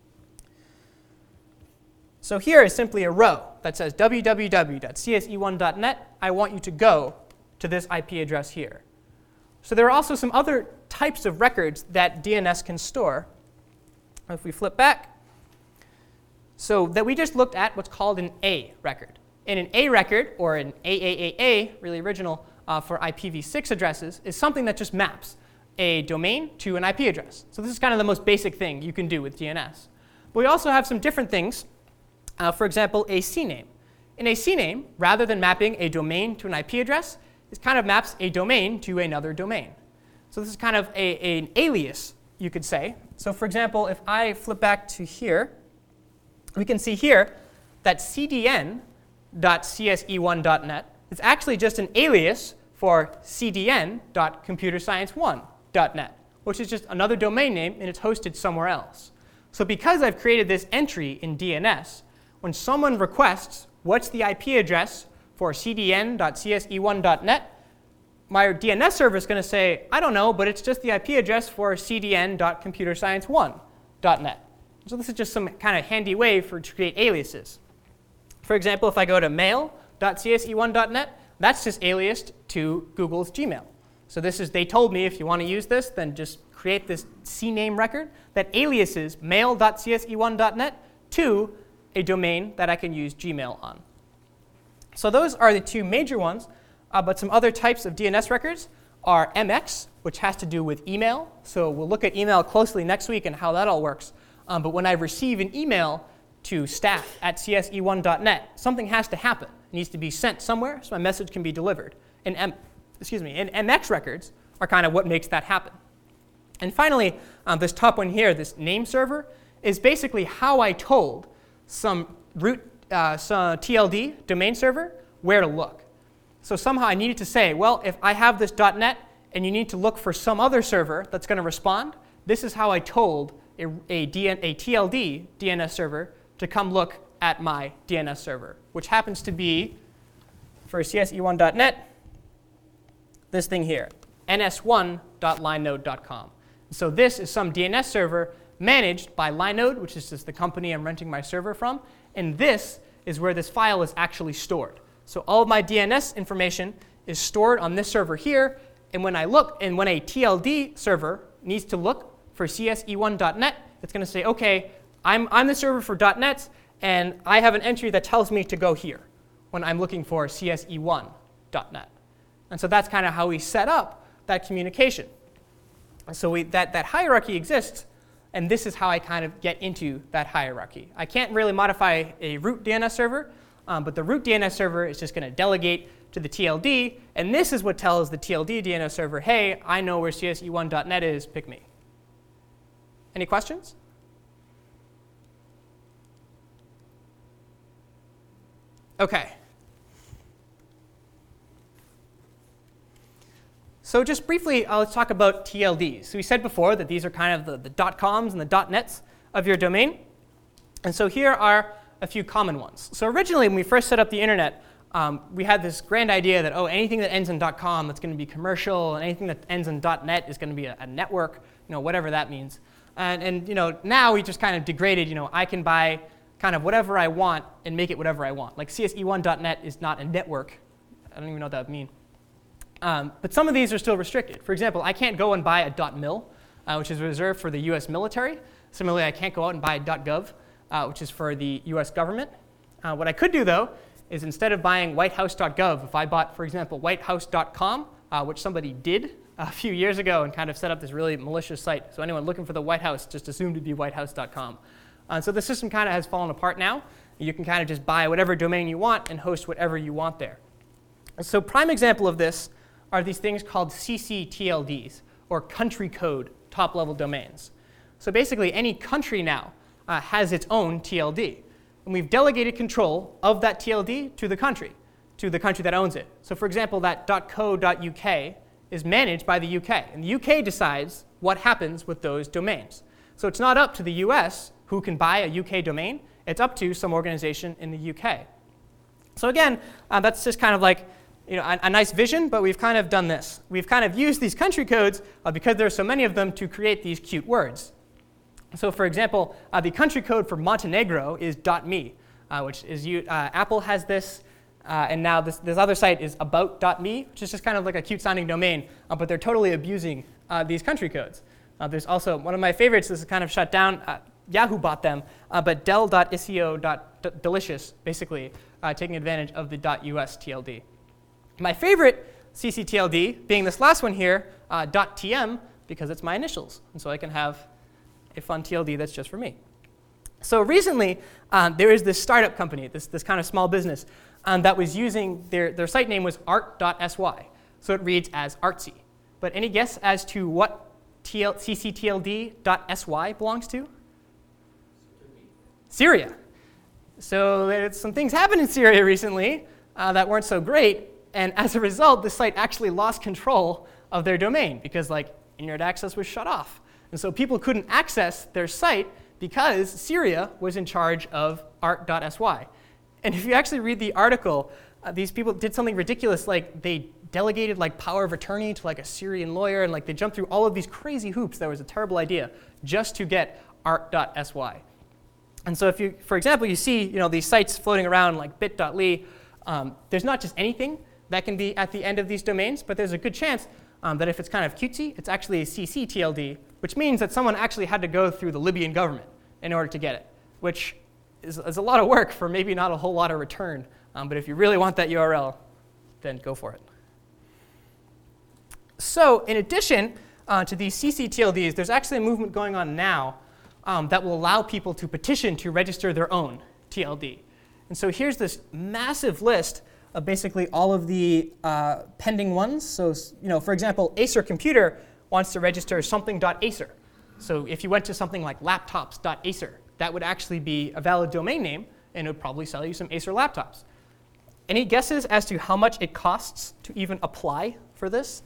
So here is simply a row that says w w w dot c s e one dot net. I want you to go to this I P address here. So there are also some other types of records that D N S can store. If we flip back, so that we just looked at what's called an A record. And an A record, or an A A A A, really original uh, for I P v six addresses, is something that just maps a domain to an I P address. So this is kind of the most basic thing you can do with D N S. But we also have some different things. Uh, for example, a C name. In a C name, rather than mapping a domain to an I P address, it kind of maps a domain to another domain. So this is kind of a, a, an alias, you could say. So for example, if I flip back to here, we can see here that c d n dot c s e one dot net is actually just an alias for c d n dot computer science one dot net, which is just another domain name, and it's hosted somewhere else. So because I've created this entry in D N S, when someone requests what's the I P address for c d n dot c s e one dot net, my D N S server is going to say, I don't know, but it's just the I P address for c d n dot computer science one dot net. So this is just some kind of handy way for to create aliases. For example, if I go to mail dot c s e one dot net, that's just aliased to Google's Gmail. So this is, they told me if you want to use this, then just create this C name record that aliases mail dot c s e one dot net to a domain that I can use Gmail on. So those are the two major ones, uh, but some other types of D N S records are M X, which has to do with email. So we'll look at email closely next week and how that all works. Um, but when I receive an email to staff at c s e one dot net, something has to happen. It needs to be sent somewhere so my message can be delivered. And M, excuse me, and M X records are kind of what makes that happen. And finally, um, this top one here, this name server, is basically how I told some root uh, some T L D domain server where to look. So somehow I needed to say, well, if I have this .net and you need to look for some other server that's going to respond, this is how I told a, a, D N, a T L D D N S server to come look at my D N S server, which happens to be, for c s e one dot net, this thing here, n s one dot linode dot com. So this is some D N S server managed by Linode, which is just the company I'm renting my server from, and this is where this file is actually stored. So all of my D N S information is stored on this server here, and when I look, and when a T L D server needs to look for c s e one dot net, it's going to say, okay, I'm, I'm the server for .net, and I have an entry that tells me to go here when I'm looking for c s e one dot net. And so that's kind of how we set up that communication. So we, that, that hierarchy exists, and this is how I kind of get into that hierarchy. I can't really modify a root D N S server, um, but the root D N S server is just going to delegate to the T L D, and this is what tells the T L D D N S server, hey, I know where c s e one dot net is, pick me. Any questions? Okay. So just briefly, uh, let's talk about T L Ds. So we said before that these are kind of the, the .coms and the .nets of your domain. And so here are a few common ones. So originally, when we first set up the internet, um, we had this grand idea that, oh, anything that ends in .com, that's going to be commercial, and anything that ends in .net is going to be a, a network, you know, whatever that means. And, and you know, now we just kind of degraded, you know, I can buy kind of whatever I want and make it whatever I want. Like c s e one dot net is not a network. I don't even know what that would mean. Um, but some of these are still restricted. For example, I can't go and buy a .mil, uh, which is reserved for the U S military. Similarly, I can't go out and buy a .gov, uh, which is for the U S government. Uh, what I could do, though, is instead of buying whitehouse dot gov, if I bought, for example, whitehouse dot com, uh, which somebody did a few years ago and kind of set up this really malicious site. So anyone looking for the White House just assumed it'd be whitehouse dot com. Uh, so the system kind of has fallen apart now. You can kind of just buy whatever domain you want and host whatever you want there. So prime example of this are these things called C C T L Ds, or country code top-level domains. So basically, any country now uh, has its own T L D. And we've delegated control of that T L D to the country, to the country that owns it. So for example, that .co dot U K is managed by the U K. And the U K decides what happens with those domains. So it's not up to the U S who can buy a U K domain. It's up to some organization in the U K. So again, uh, that's just kind of like, you know, a, a nice vision, but we've kind of done this. We've kind of used these country codes, uh, because there are so many of them, to create these cute words. So for example, uh, the country code for Montenegro is .me, uh, which is, you, uh, Apple has this, uh, and now this, this other site is about.me, which is just kind of like a cute sounding domain, uh, but they're totally abusing uh, these country codes. Uh, there's also, one of my favorites, this is kind of shut down, uh, Yahoo bought them, uh, but del dot iseo dot delicious, basically uh, taking advantage of the .us T L D. My favorite C C T L D being this last one here, uh, .tm, because it's my initials, and so I can have a fun T L D that's just for me. So recently, um, there is this startup company, this, this kind of small business, um, that was using, their, their site name was art dot s y, so it reads as artsy. But any guess as to what T L, C C T L D dot s y belongs to? Syria. So there's some things happened in Syria recently uh, that weren't so great, and as a result, the site actually lost control of their domain because like internet access was shut off. And so people couldn't access their site because Syria was in charge of art dot s y. And if you actually read the article, uh, these people did something ridiculous, like they delegated like power of attorney to like a Syrian lawyer, and like they jumped through all of these crazy hoops that was a terrible idea just to get art dot s y. And so if you, for example, you see you know, these sites floating around like bit dot l y, um, there's not just anything that can be at the end of these domains, but there's a good chance um, that if it's kind of cutesy, it's actually a C C T L D, which means that someone actually had to go through the Libyan government in order to get it, which is, is a lot of work for maybe not a whole lot of return. Um, but if you really want that U R L, then go for it. So in addition uh, to these C C T L Ds, there's actually a movement going on now um, that will allow people to petition to register their own T L D. And so here's this massive list of basically all of the uh, pending ones. So, you know, for example, Acer Computer wants to register something.acer. So if you went to something like laptops.acer, that would actually be a valid domain name, and it would probably sell you some Acer laptops. Any guesses as to how much it costs to even apply for this?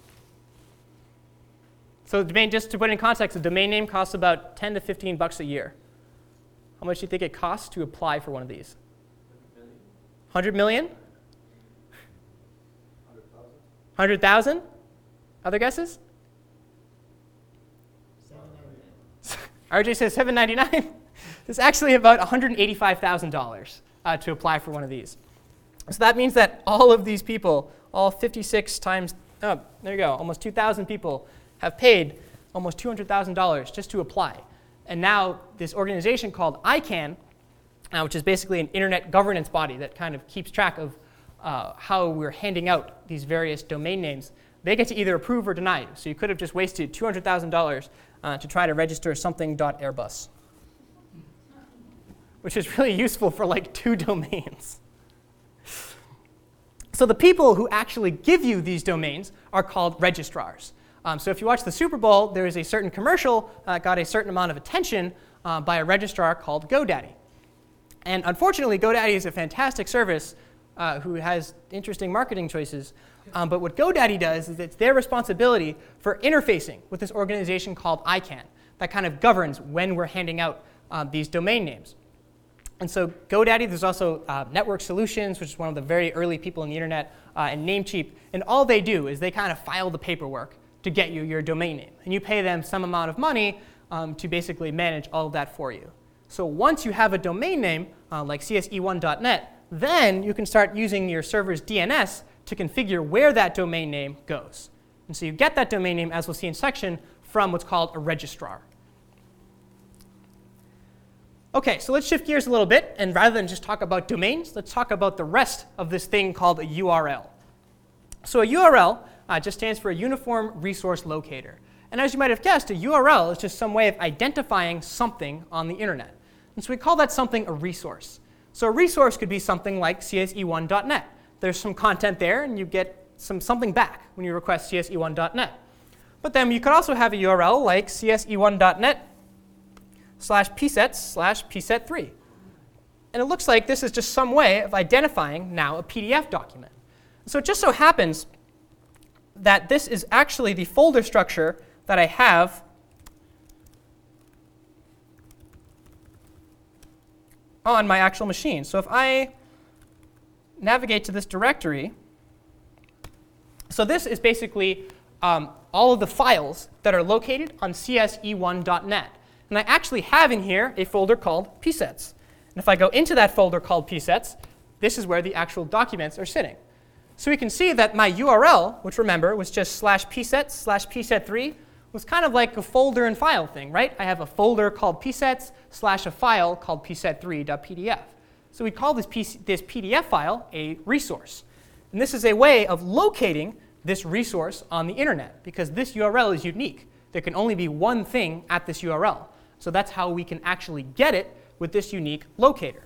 So the domain, just to put it in context, the domain name costs about ten to fifteen bucks a year. How much do you think it costs to apply for one of these? one hundred million? one hundred thousand? Other guesses? R J says seven ninety-nine. It's actually about one hundred eighty-five thousand dollars uh, to apply for one of these. So that means that all of these people, all fifty-six times, oh, there you go, almost two thousand people have paid almost two hundred thousand dollars just to apply. And now this organization called I CANN, uh, which is basically an internet governance body that kind of keeps track of uh, how we're handing out these various domain names, they get to either approve or deny you. So you could have just wasted two hundred thousand dollars uh, to try to register something.airbus, which is really useful for like two domains. So the people who actually give you these domains are called registrars. Um, so if you watch the Super Bowl, there is a certain commercial that uh, got a certain amount of attention uh, by a registrar called GoDaddy. And unfortunately, GoDaddy is a fantastic service uh, who has interesting marketing choices. Um, but what GoDaddy does is it's their responsibility for interfacing with this organization called I CANN that kind of governs when we're handing out uh, these domain names. And so GoDaddy, there's also uh, Network Solutions, which is one of the very early people in the internet, uh, and Namecheap. And all they do is they kind of file the paperwork to get you your domain name. And you pay them some amount of money um, to basically manage all of that for you. So once you have a domain name, uh, like C S E one dot net, then you can start using your server's D N S to configure where that domain name goes. And so you get that domain name, as we'll see in section, from what's called a registrar. OK, so let's shift gears a little bit. And rather than just talk about domains, let's talk about the rest of this thing called a U R L. So a U R L uh, just stands for a Uniform Resource Locator. And as you might have guessed, a U R L is just some way of identifying something on the internet. And so we call that something a resource. So a resource could be something like C S E one dot net. There's some content there, and you get some something back when you request C S E one dot net. But then you could also have a U R L like C S E one dot net slash psets slash pset three. And it looks like this is just some way of identifying now a P D F document. So it just so happens that this is actually the folder structure that I have on my actual machine. So if I navigate to this directory, so this is basically um, all of the files that are located on C S E one dot net. And I actually have in here a folder called psets. And if I go into that folder called psets, this is where the actual documents are sitting. So we can see that my U R L, which remember was just slash psets slash pset three, was kind of like a folder and file thing, right? I have a folder called psets slash a file called pset three dot P D F. So we call this, P C, this P D F file a resource. And this is a way of locating this resource on the internet, because this U R L is unique. There can only be one thing at this U R L. So that's how we can actually get it with this unique locator.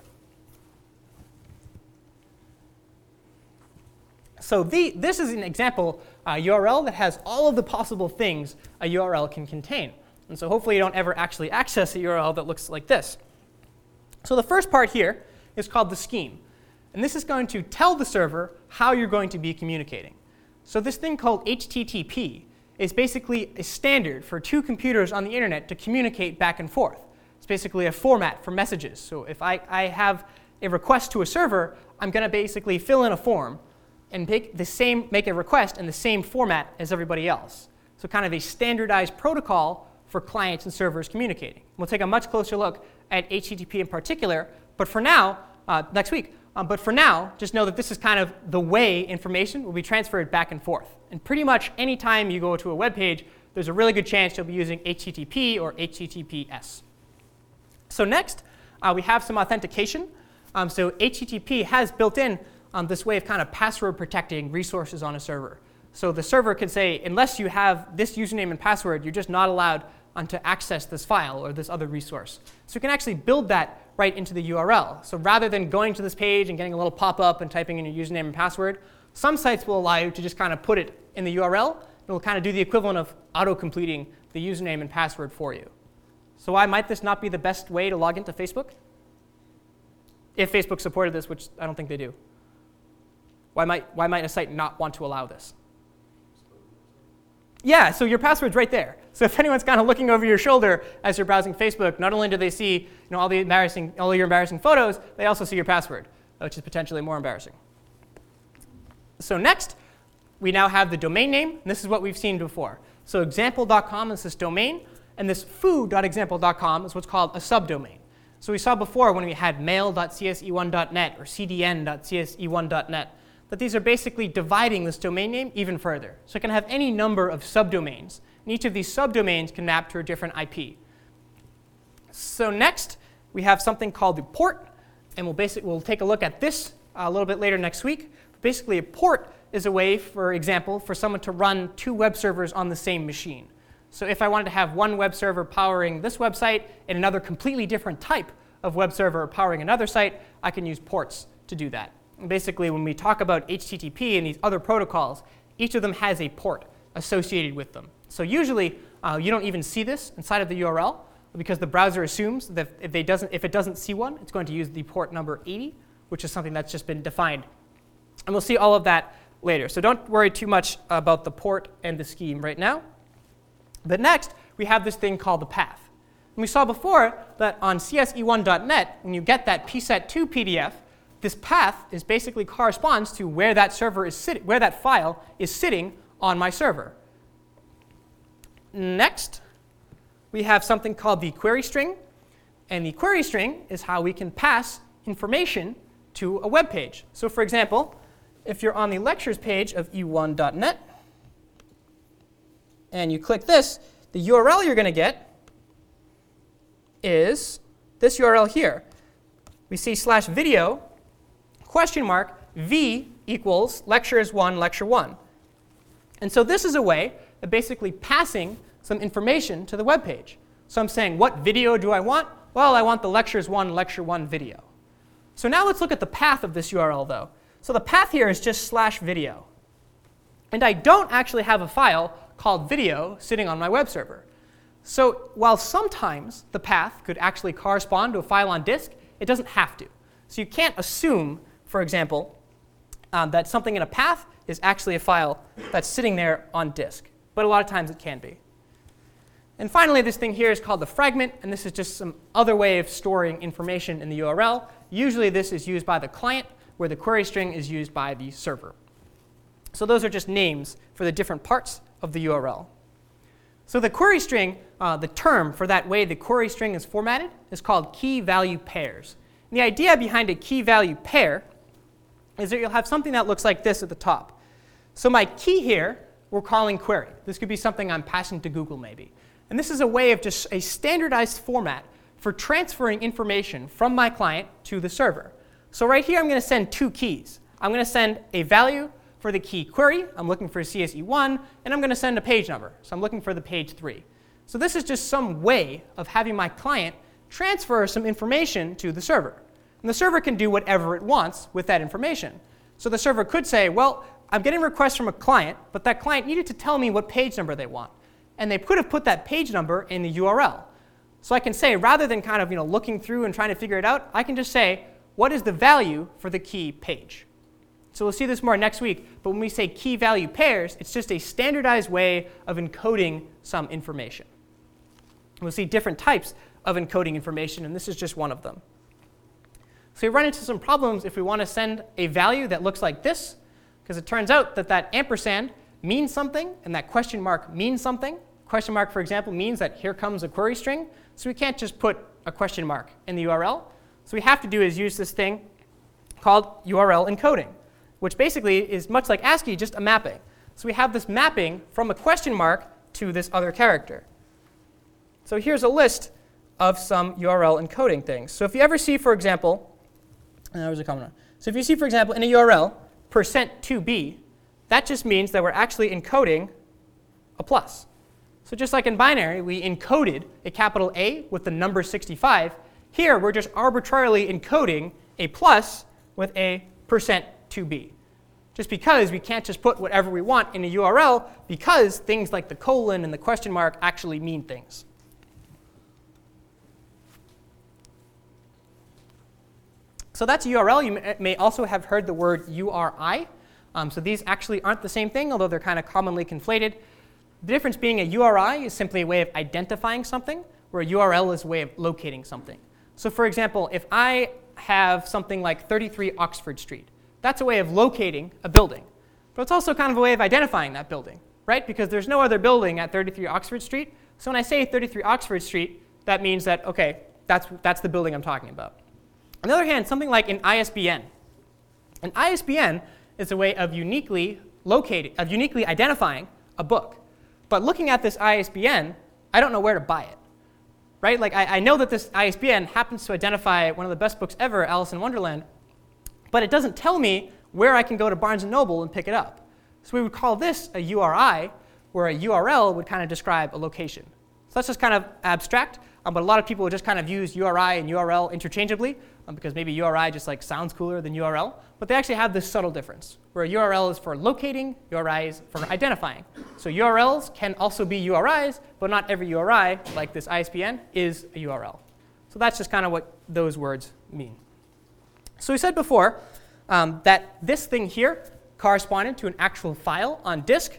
So the, this is an example uh, U R L that has all of the possible things a U R L can contain. And so hopefully you don't ever actually access a U R L that looks like this. So the first part here is called the scheme. And this is going to tell the server how you're going to be communicating. So this thing called H T T P is basically a standard for two computers on the internet to communicate back and forth. It's basically a format for messages. So if I, I have a request to a server, I'm going to basically fill in a form and make, the same, make a request in the same format as everybody else. So kind of a standardized protocol for clients and servers communicating. We'll take a much closer look at H T T P in particular. But for now, uh, next week, Um, but for now, just know that this is kind of the way information will be transferred back and forth. And pretty much any time you go to a web page, there's a really good chance you'll be using H T T P or H T T P S. So next, uh, we have some authentication. Um, so H T T P has built in um, this way of kind of password protecting resources on a server. So the server can say, unless you have this username and password, you're just not allowed um, to access this file or this other resource. So you can actually build that right into the U R L. So rather than going to this page and getting a little pop-up and typing in your username and password, some sites will allow you to just kind of put it in the U R L. It will kind of do the equivalent of auto-completing the username and password for you. So why might this not be the best way to log into Facebook? If Facebook supported this, which I don't think they do. Why might, why might a site not want to allow this? Yeah, so your password's right there. So if anyone's kind of looking over your shoulder as you're browsing Facebook, not only do they see you know, all the embarrassing, all your embarrassing photos, they also see your password, which is potentially more embarrassing. So next, we now have the domain name, and this is what we've seen before. So example dot com is this domain, and this foo dot example dot com is what's called a subdomain. So we saw before when we had mail dot C S E one dot net or C D N dot C S E one dot net that these are basically dividing this domain name even further. So it can have any number of subdomains, and each of these subdomains can map to a different I P. So next, we have something called the port, and we'll, basic, we'll take a look at this a little bit later next week. Basically, a port is a way, for example, for someone to run two web servers on the same machine. So if I wanted to have one web server powering this website and another completely different type of web server powering another site, I can use ports to do that. And basically, when we talk about H T T P and these other protocols, each of them has a port associated with them. So usually, uh, you don't even see this inside of the U R L because the browser assumes that if, they doesn't, if it doesn't see one, it's going to use the port number eighty, which is something that's just been defined. And we'll see all of that later. So don't worry too much about the port and the scheme right now. But next, we have this thing called the path. And we saw before that on C S E one dot net, when you get that P set two P D F, this path is basically corresponds to where that server is sitting, where that file is sitting on my server. Next, we have something called the query string. And the query string is how we can pass information to a web page. So for example, if you're on the lectures page of E one dot net, and you click this, the U R L you're going to get is this U R L here. We see slash video, question mark, v equals lectures one, lecture one. And so this is a way of basically passing some information to the web page. So I'm saying, what video do I want? Well, I want the lectures one, lecture one video. So now let's look at the path of this U R L, though. So the path here is just slash video. And I don't actually have a file called video sitting on my web server. So while sometimes the path could actually correspond to a file on disk, it doesn't have to. So you can't assume, for example, um, that something in a path is actually a file that's sitting there on disk. But a lot of times it can be. And finally, this thing here is called the fragment, and this is just some other way of storing information in the U R L. Usually this is used by the client, where the query string is used by the server. So those are just names for the different parts of the U R L. So the query string, uh, the term for that way the query string is formatted is called key-value pairs. And the idea behind a key-value pair is that you'll have something that looks like this at the top. So my key here, we're calling query. This could be something I'm passing to Google maybe. And this is a way of just a standardized format for transferring information from my client to the server. So right here, I'm going to send two keys. I'm going to send a value for the key query. I'm looking for C S E one, and I'm going to send a page number. So I'm looking for the page three. So this is just some way of having my client transfer some information to the server. And the server can do whatever it wants with that information. So the server could say, well, I'm getting requests from a client, but that client needed to tell me what page number they want. And they could have put that page number in the U R L. So I can say, rather than kind of you know, looking through and trying to figure it out, I can just say, what is the value for the key page? So we'll see this more next week. But when we say key value pairs, it's just a standardized way of encoding some information. We'll see different types of encoding information, and this is just one of them. So we run into some problems if we want to send a value that looks like this, because it turns out that that ampersand means something, and that question mark means something. Question mark, for example, means that here comes a query string. So we can't just put a question mark in the U R L. So what we have to do is use this thing called U R L encoding, which basically is much like ASCII, just a mapping. So we have this mapping from a question mark to this other character. So here's a list of some U R L encoding things. So if you ever see, for example, uh, there was a comment on. So if you see, for example, in a U R L, percent two B, that just means that we're actually encoding a plus. So just like in binary, we encoded a capital A with the number sixty-five, here we're just arbitrarily encoding a plus with a percent two B. Just because we can't just put whatever we want in a U R L, because things like the colon and the question mark actually mean things. So that's a U R L. You may also have heard the word U R I. Um, so these actually aren't the same thing, although they're kind of commonly conflated. The difference being a U R I is simply a way of identifying something, where a U R L is a way of locating something. So for example, if I have something like thirty-three Oxford Street, that's a way of locating a building. But it's also kind of a way of identifying that building, right? Because there's no other building at thirty-three Oxford Street. So when I say thirty-three Oxford Street, that means that, OK, that's, that's the building I'm talking about. On the other hand, something like an I S B N. An I S B N is a way of uniquely locating, of uniquely identifying a book. But looking at this I S B N, I don't know where to buy it, right? Like I, I know that this I S B N happens to identify one of the best books ever, Alice in Wonderland, but it doesn't tell me where I can go to Barnes and Noble and pick it up. So we would call this a U R I, where a U R L would kind of describe a location. So that's just kind of abstract, um, but a lot of people would just kind of use U R I and U R L interchangeably, um, because maybe U R I just like sounds cooler than U R L. But they actually have this subtle difference, where a U R L is for locating, U R I is for identifying. So U R Ls can also be U R Is, but not every U R I, like this I S B N, is a U R L. So that's just kind of what those words mean. So we said before um, that this thing here corresponded to an actual file on disk.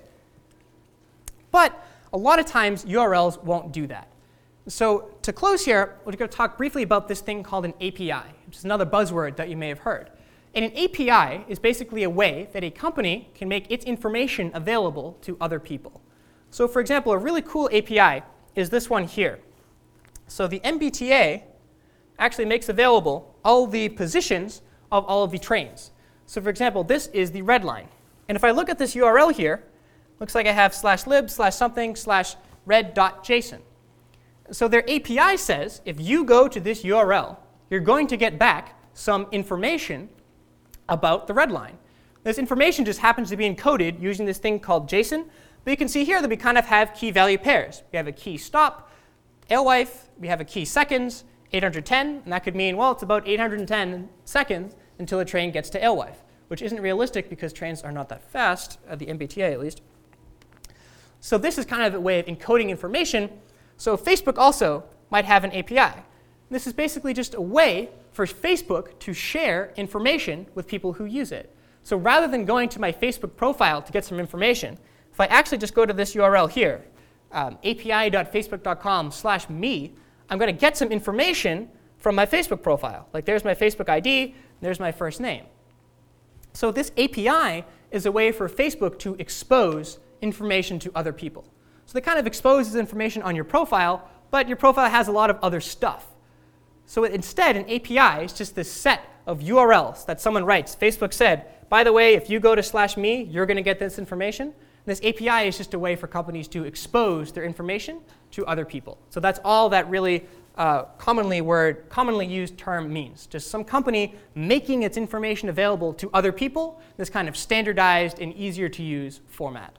But a lot of times, U R Ls won't do that. So to close here, we're going to talk briefly about this thing called an A P I, which is another buzzword that you may have heard. And an A P I is basically a way that a company can make its information available to other people. So for example, a really cool A P I is this one here. So the M B T A actually makes available all the positions of all of the trains. So for example, this is the red line. And if I look at this U R L here, looks like I have slash lib slash something slash red.json. So their A P I says if you go to this U R L, you're going to get back some information about the red line. This information just happens to be encoded using this thing called JSON. But you can see here that we kind of have key value pairs. We have a key stop, alewife, we have a key seconds, eight hundred ten, and that could mean, well, it's about eight hundred ten seconds until a train gets to alewife, which isn't realistic because trains are not that fast, at the M B T A at least. So this is kind of a way of encoding information. So Facebook also might have an A P I. This is basically just a way for Facebook to share information with people who use it. So rather than going to my Facebook profile to get some information, if I actually just go to this U R L here, um, api.facebook.com slash me, I'm going to get some information from my Facebook profile. Like there's my Facebook I D, there's my first name. So this A P I is a way for Facebook to expose information to other people. So they kind of exposes information on your profile, but your profile has a lot of other stuff. So instead, an A P I is just this set of U R Ls that someone writes. Facebook said, by the way, if you go to slash me, you're going to get this information. And this A P I is just a way for companies to expose their information to other people. So that's all that really uh, commonly word, commonly used term means. Just some company making its information available to other people, this kind of standardized and easier to use format.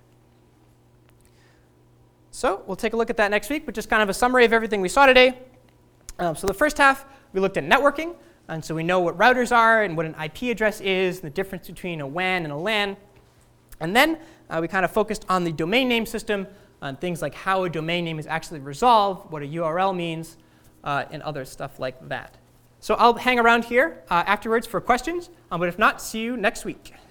So we'll take a look at that next week, but just kind of a summary of everything we saw today. Um, so the first half, we looked at networking, and so we know what routers are and what an I P address is, and the difference between a W A N and a LAN. And then uh, we kind of focused on the domain name system, on things like how a domain name is actually resolved, what a U R L means, uh, and other stuff like that. So I'll hang around here uh, afterwards for questions, um, but if not, see you next week.